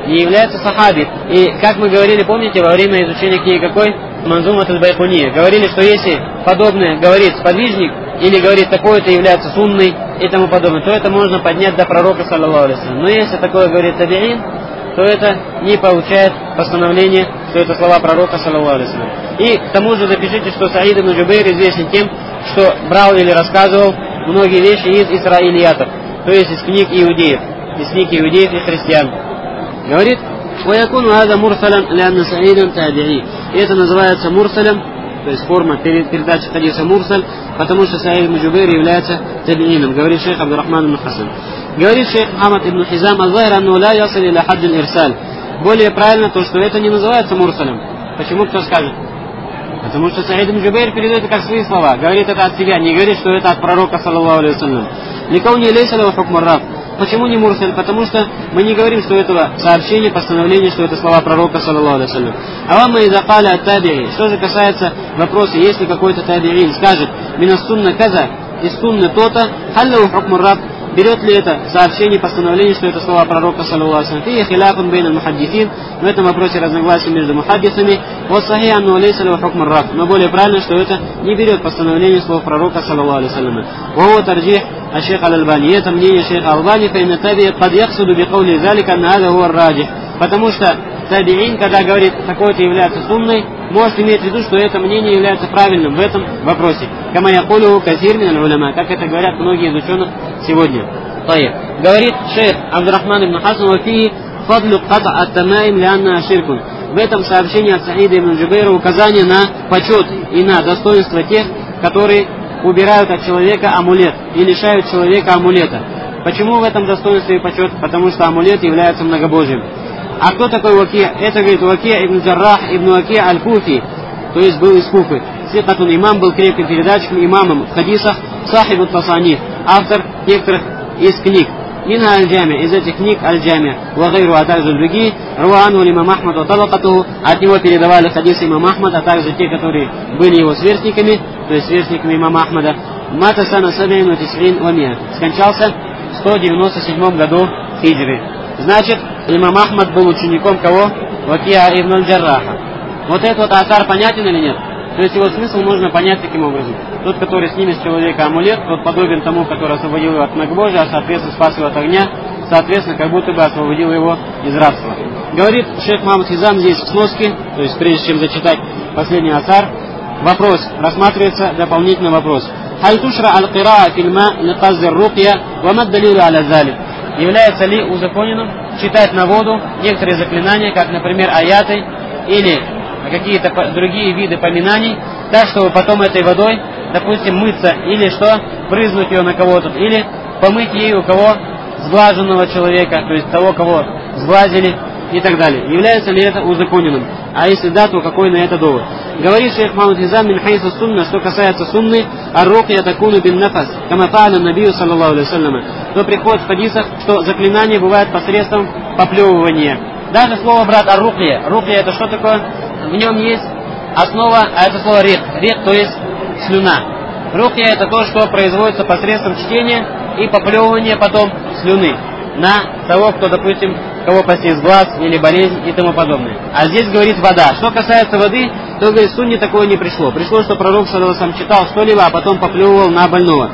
не является сахаби. И как мы говорили, помните, во время изучения книги какой? Манзумат аль-Байкуния. Говорили, что если подобное говорит сподвижник, или говорит, такое-то является сунной и тому подобное, то это можно поднять до пророка, саллаллаху алейхи ва саллям. Но если такое говорит табиин, то это не получает постановление, что это слова пророка, саллаллаху алейхи ва саллям. И к тому же запишите, что Саид ибн Джубейр известен тем, что брал или рассказывал многие вещи из исраилиятов, то есть из книг иудеев, из книг иудеев и христиан. Говорит, ويكون هذا مرسلا لأن سعيدا تابعي. И это называется мурсалем, то есть форма передачи хадиса мурсаль, потому что Саид ибн Джубейр является табиином, говорит шейх Абдуррахман ибн Хасан. Говорит шейх Мухаммад ибн Хизам, «Аль-Захир анну ла ясил иля хадд аль-ирсаль». Более правильно то, что это не называется мурсалем. Почему, кто скажет? Потому что Саид ибн Джубейр передает как свои слова, говорит это от себя, не говорит, что это от пророка, саллаллаху алейхи ва саллям. Ликауни лейса лаху хукму раб. Почему не мурсаль? Потому что мы не говорим, что этого сообщения, постановления, что это слова пророка, саллаллаху алейхи ва саллям. А вам мы изакали от табии. Что же касается вопроса, если какой-то табиин скажет минас сунна каза, из сунны то-то, халлаху хукму раб, берет ли это сообщение, постановление, что это слова пророка, саллаллаху алейхи ва саллям. Фи хиляфун бейн аль-мухаддисин. В этом вопросе разногласия между мухаддисами. Вот сахи анну лейса лаху хукму раб. Но более правильно, что это не берет постановление слов пророка, саллаллаху алейхи ва саллям. Ваху тарджих الشيخ الألباني. Это мнение шейха Албани, فإن التابعي قد يقصد بقول ذلك أن هذا هو الراجح. Потому что табиин, когда говорит, такое-то является сунной, может иметь в виду, что это мнение является правильным в этом вопросе. Кама якулю касир мин аль-уляма, как это говорят многие из ученых сегодня. Таиб. Говорит шейх Абдуррахман ибн Хасан, وفيه فضل قطع التمائم لأنها شرك. В этом сообщении от Саида ибн Джубейра указание на почет и на достоинство тех, которые убирают от человека амулет и лишают человека амулета. Почему в этом достоинстве и почет? Потому что амулет является многобожием. А кто такой Ваки? Это, говорит, Ваки ибн Джаррах ибн Ваки аль-Куфи, то есть был из Куфы. Сикатун имам, был крепким передатчиком, имамом в хадисах, сахибу тасаниф, автор некоторых из книг. Минха аль-Джами, из этих книг аль-Джами, вагайру, а также другие, руану имам Ахмад ва талакатуху, от него передавали хадисы имам Ахмад, а также те, которые были его сверстниками, то есть сверстниками имама Ахмада. Мата сана сабин ва тис'ин ва миа, скончался в сто девяносто седьмом году хиджры. Значит, имам Ахмад был учеником кого? Вакия ибн аль-Джарраха. Вот этот вот асар понятен или нет? То есть его смысл можно понять таким образом. Тот, который снимет с человека амулет, тот подобен тому, который освободил его от многобожия, а соответственно спас его от огня, соответственно, как будто бы освободил его из рабства. Говорит шейх Мухаммад Хизам здесь в сноске, то есть прежде чем зачитать последний асар, вопрос, рассматривается дополнительный вопрос. Халь тушра аль-кираа фильма ликаззир рукья ва мад далилу аля залик. Является ли узаконенным читать на воду некоторые заклинания, как, например, аяты или какие-то другие виды поминаний, так, чтобы потом этой водой, допустим, мыться, или что, брызнуть ее на кого-то, или помыть ею кого? Сглаженного человека, то есть того, кого сглазили и так далее. Является ли это узаконенным? А если да, то какой на это довод? Говорит шейх Мухаммад Хизам мин хайсу сунна, что касается сунны, ар-рукья такуну бин нафас, кама фа'аля набию саллаллаху алейхи ва саллям, то приходит в хадисах, что заклинание бывает посредством поплевывания. Даже слово, брат, ар-рукья, рукья это что такое? В нем есть основа, а это слово рик, рик, то есть слюна. Рукья это то, что производится посредством чтения и поплевывания потом слюны на того, кто, допустим, кого постиг глаз или болезнь и тому подобное. А здесь говорит вода. Что касается воды, то, говорит, в сунне такое не пришло. Пришло, что пророк саллаллаху алейхи ва саллям читал что-либо, а потом поплевывал на больного.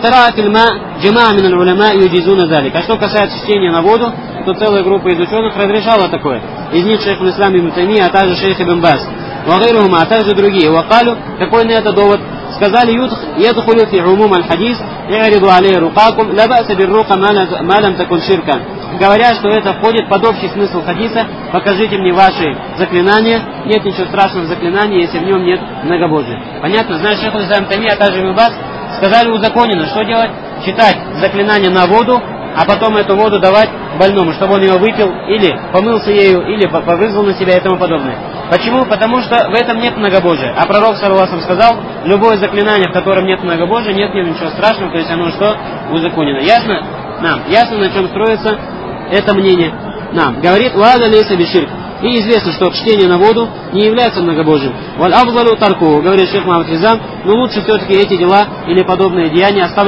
А что касается чтения на воду, то целая группа из ученых разрешала такое. Из них шейх ислам ибн Таймия, а также шейх ибн Баз. А также другие. Вакалю, какой на это довод? Сказали, ядхулю фи умум аль-хадис, и'риду алей рукакум, ла ба'са бир-рука ма лам такун ширка. Говорят, что это входит под общий смысл хадиса, покажите мне ваши заклинания, нет ничего страшного в заклинании, если в нем нет многобожия. Понятно? Знаешь, шейх ислам Таймия, а также ибн Баз сказали, узаконено, что делать? Читать заклинание на воду, а потом эту воду давать больному, чтобы он ее выпил, или помылся ею, или повызвал на себя и тому подобное. Почему? Потому что в этом нет многобожия. А пророк саллаллаху алейхи ва саллям сказал, любое заклинание, в котором нет многобожия, нет в нем ничего страшного, то есть оно что? Узаконено. Ясно? Нам. Ясно, на чем строится это мнение. Нам. Говорит, вада лейса биширк. И известно, что чтение на воду не является многобожием. Валь афдалу тарку, говорит шейх Мухаммад Хизам, но лучше все-таки эти дела или подобные деяния оставлять.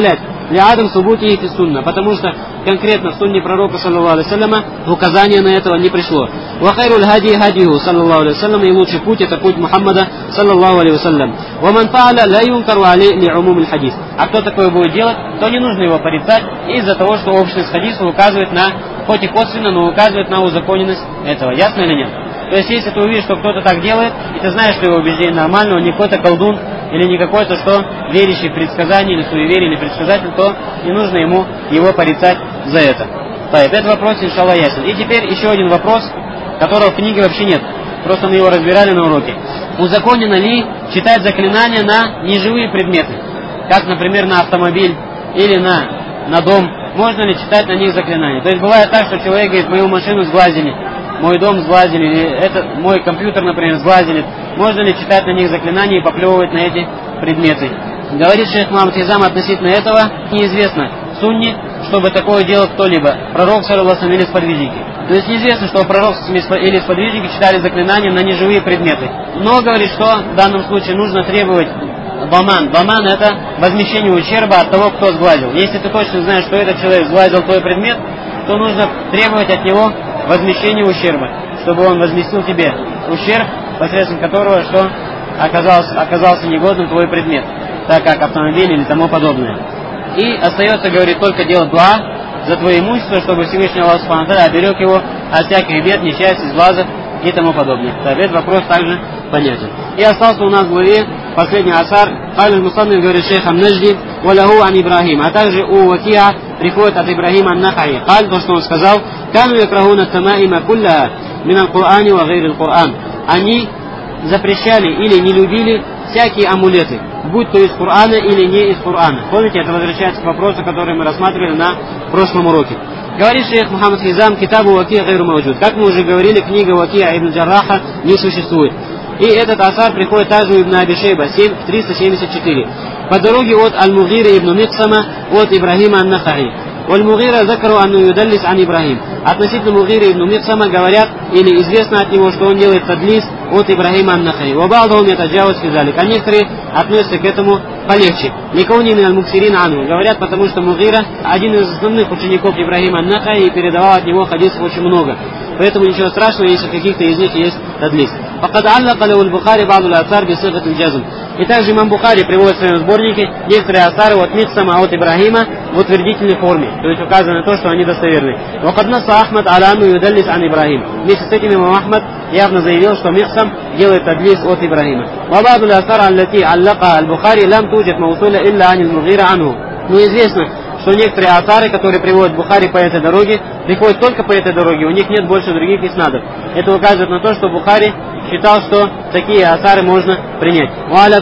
лиадам субути и сунна, потому что конкретно в сунне пророка саллаллаху алейхи вассаляма указание на этого не пришло. Ва хайруль хади хадиху саллаллаху алейхи вассалям, и лучший путь это путь Мухаммада саллаллаху алейхи вассалям. Ва ман фааля ла юнкару алей ли умум хадис. А кто такое будет делать, то не нужно его порицать из-за того, что общность хадиса указывает на, хоть и косвенно, но указывает на узаконенность этого. Ясно или нет? То есть, если ты увидишь, что кто-то так делает, и ты знаешь, что его убеждение нормально, он не какой-то колдун, или не какой-то, что верящий в предсказание, или суеверие, или предсказатель, то не нужно ему его порицать за это. Этот вопрос, иншаллах, ясен. И теперь еще один вопрос, которого в книге вообще нет. Просто мы его разбирали на уроке. Узаконено ли читать заклинания на неживые предметы? Как, например, на автомобиль или на, на дом. Можно ли читать на них заклинания? То есть бывает так, что человек говорит, мою машину сглазили, мой дом сглазили, или это, мой компьютер, например, сглазили. Можно ли читать на них заклинания и поплевывать на эти предметы? Говорит шейх Мухаммад Хизам относительно этого, неизвестно в сунне, чтобы такое делал кто-либо. Пророк, саллаллаху алейхи, или сподвижники. То есть неизвестно, что пророк или сподвижники читали заклинания на неживые предметы. Но говорит, что в данном случае нужно требовать баман. Баман — это возмещение ущерба от того, кто сглазил. Если ты точно знаешь, что этот человек сглазил твой предмет, то нужно требовать от него возмещение ущерба, чтобы он возместил тебе ущерб, посредством которого что оказался, оказался негодным твой предмет, так как автомобиль или тому подобное. И остается, говорит, только делать дуа за твое имущество, чтобы Всевышний Аллах Субхану ва Тааля оберег его от всяких бед, несчастий, сглазов и тому подобное. Этот вопрос также понятен. И остался у нас в главе последний асар. Каль аль-Мусанниф, говорит шейх ан-Наджди, валаху ан Ибрахим. А также у Вакиа приходит от Ибрахима ан-Нахаи. Каль, то, что он сказал, кану якрахуна тамаима кулла мин аль-Кур'ани ва гайри аль-Кур'ан. Они запрещали или не любили всякие амулеты, будь то из Корана или не из Корана. Помните, это возвращается к вопросу, который мы рассматривали на прошлом уроке. Говорит шейх Мухаммад Хизам, китабу Вакия гайру мавджуд. Как мы уже говорили, книга Вакия ибн Джарраха не существует. И этот асар приходит также у Ибн Аби Шейба, триста семьдесят четыре. По дороге от Аль-Мугира ибн Миксама, от Ибрахима ан-Нахаи. Аль-Мугира закару анну юдаллис ан Ибрахим. Относительно Мугира ибн Миксама говорят, или известно от него, что он делает тадлис от Ибрахима ан-Нахаи. Ваба'дхум ятаджаваз фи залик. А некоторые относятся к этому полегче. Ликауни мин аль-муксирин анху. Говорят, потому что Мугира один из основных учеников Ибрахима ан-Нахаи и передавал от него хадисов очень много. Поэтому ничего страшного, если каких-то из них есть тадлис. Факад аллака лаху аль-Бухари ба'ду аль-асар би сигат аль-джазм. И также имам Бухари приводит в своем сборнике некоторые асары от Миксама, от Ибрахима в утвердительной форме. То есть указано то, что они достоверны. Вакад наса Ахмад аля анну юдаллис ан Ибрахим. Вместе с этим имам Ахмад явно заявил, что Миксам делает тадлис от Ибрахима. Ва ба'ду аль-асар аллати аллака аль-Бухари лам туджад мавсула илля ан аль-Мугира анху. Но известно, что некоторые асары, которые приводят Бухари по этой дороге, приходят только по этой дороге, у них нет больше других иснадов. Это указывает на то, что Бухари считал, что такие асары можно принять. В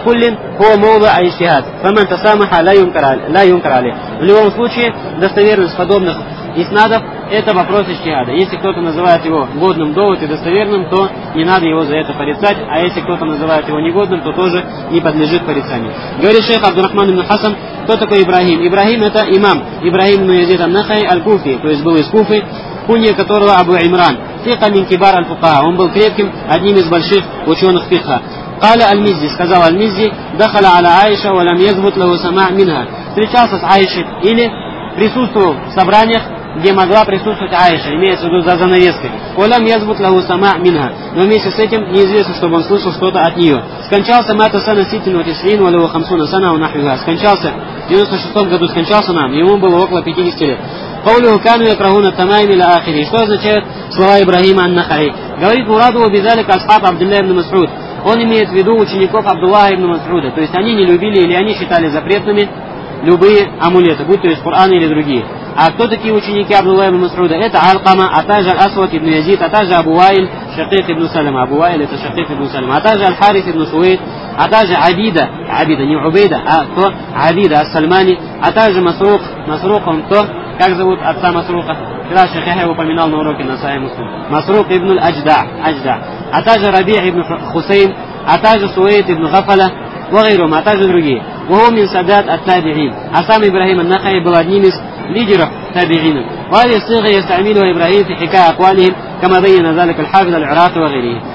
любом случае, достоверность подобных иснадов — это вопрос иджтихада. Если кто-то называет его годным довод и достоверным, то не надо его за это порицать, а если кто-то называет его негодным, то тоже не подлежит порицанию. Говорит шейх Абдурахман ибн Хасан, кто такой Ибрахим? Ибрахим — это имам Ибрахим ибн Язид ан-Нахаи аль-Куфи, то есть был из Куфы, кунья которого Абу Имран, фиха мин кибар аль-Фукаха. Он был крепким, одним из больших ученых фикха. Каля аль-Миззи, сказал аль-Миззи, дахаля аля Аиша, ва лам язбут лаху сама' минха. Встречался с Аишей или присутствовал в собраниях, где могла присутствовать Аиша, имеется в виду за занавеской. Олам язбут лаху сама' минха. Но вместе с этим неизвестно, чтобы он слышал что-то от нее. Скончался мата сана ситин ва тисрин ва лаху хамсуна сана ва нахвиха. Скончался в девяносто шестом году, скончался нам, ему было около пятидесяти лет. Каулюху кану якрахуна тамаим иля ахири. Что означает слова Ибрахима ан-Нахаи? Говорит Мурадову бидалика асхаб Абдулла ибн Мас'уд. Он имеет в виду учеников Абдуллаха ибн Мас'уда. То есть они не любили или они считали запретными любые амулеты, будь то из Корана или другие. А кто такие ученики Абдулла ибн Мас'уда? Это Алкама, а также Аль-Асвад ибн Язид, а также Абу Ваиль, Шакик ибн Салама. Абу Ваиль — это Шакик ибн Салама. А также Аль-Харис ибн Суэйд, а также Абида, Абида, не Убейда, а кто? Абида Ас-Сальмани, а также Масрух. Масрух, он кто? Как зовут отца Масруха? Вчера Шейх Яхья упоминал на уроке на Сахих Муслим. Масрух ибн Аджда, Аджда. А также Раби' ибн Хусейн, а также Суэйд ибн Гафаля, وغيرهم, а также другие. وهو من سادات التابعين. А сам Ибрахим ан-Нахаи был одним из лидеров таби'инов. وهذه الصيغة يستعملها إبراهيم في حكاية أقوالهم كما بين ذلك الحافظ العراقي وغيره.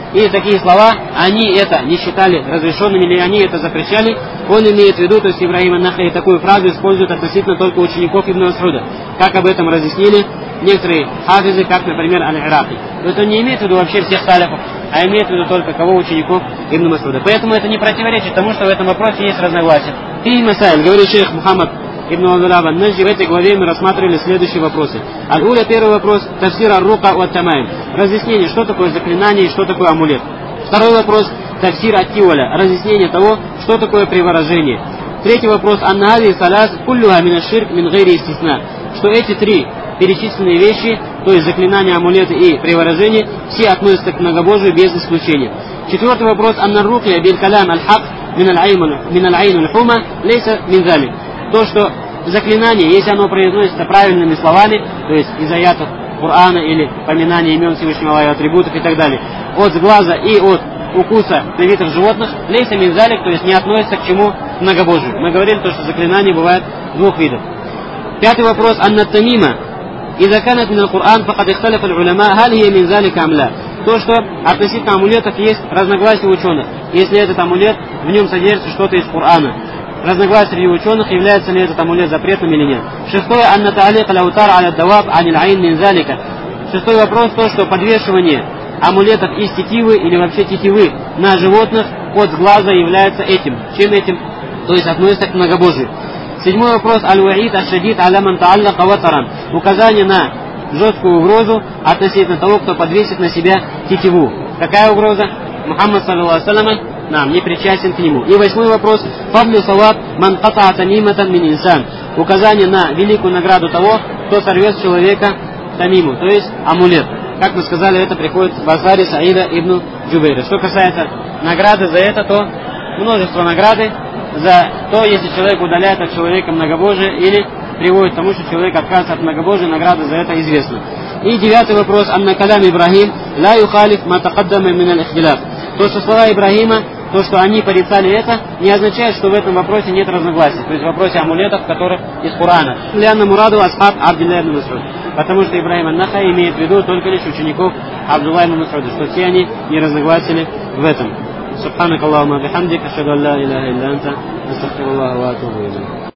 и такие слова, они это не считали разрешенными, или они это запрещали, он имеет в виду, то есть Ибрахим ан-Нахаи такую фразу использует относительно только учеников Ибн Мас'уда, как об этом разъяснили некоторые хафизы, как, например, Аль-Ираки. То есть он не имеет в виду вообще всех салифов, а имеет в виду только кого учеников Ибн Мас'уда. Поэтому это не противоречит тому, что в этом вопросе есть разногласия. И Масаиль, говорит шейх Мухаммад Ибн Абдуллах ан-Наджди, в этой главе мы рассматривали следующие вопросы. Аль-Уля, первый вопрос, тафсир ар-рука ва тамаим. Разъяснение, что такое заклинание и что такое амулет. Второй вопрос, тафсир ат-тиоля, разъяснение того, что такое приворожение. Третий вопрос, аннаhaзи салас куллюха мин аш-ширк мин гайри истисна. Что эти три перечисленные вещи, то есть заклинания, амулеты и приворожение, все относятся к многобожию без исключения. Четвертый вопрос, анна-рукля биль-калям аль-хак мин аль-айн аль-хума лейса мин залик. То, что заклинание, если оно произносится правильными словами, то есть из аятов Корана или поминания имен Всевышнего Аллаха, атрибутов и так далее, от сглаза и от укуса привитых животных, лейса мин залик, то есть не относится к чему? К многобожию. Мы говорили, то, что заклинание бывает двух видов. Пятый вопрос, анна-тамима. إذا كانت من القرآن فقد اختلف العلماء هل هي من ذلك أم لا. То, что относительно амулетов есть разногласия ученых, если этот амулет, в нем содержится что-то из Корана. Разногласия среди ученых, является ли этот амулет запретным или нет. Шестое, анна таалик аляутар аля даваб анил айн мин залика. Шестой вопрос, то, что подвешивание амулетов из тетивы или вообще тетивы на животных от сглаза является этим. Чем этим? То есть относится к многобожию. Седьмой вопрос, аль-ваид аш-шадид аля ман тааллака ватаран. Указание на жесткую угрозу относительно того, кто подвесит на себя тетиву. Какая угроза? Мухаммад саллаллаху алейхи ва саллям нам не причастен к нему. И восьмой вопрос, фадлю саваб ман катаа тамиматан мин инсан. Указание на великую награду того, кто сорвет с человека тамиму, то есть амулет. Как мы сказали, это приходит в Асаре Саида ибн Джубейра. Что касается награды за это, то множество награды за то, если человек удаляет от человека многобожие или приводит к тому, что человек отказывается от многобожия, награда за это известна. И девятый вопрос, анна калям Ибрахим ла юхалиф ма тақаддама мин аль-ихтиляф. То, что слова Ибрахима, то, что они порицали это, не означает, что в этом вопросе нет разногласий. То есть в вопросе амулетов, которых из Корана. Лянна мураду асхаб Абдуллах ибн Мас'уд. Потому что Ибрахим ан-Нахаи имеет в виду только лишь учеников Абдуллаха ибн Мас'уда, что все они не разногласили в этом. Субханак Аллахумма бихамдик, ашхаду ан ла иляха илля анта, астагфируллаха ва атубу илейх.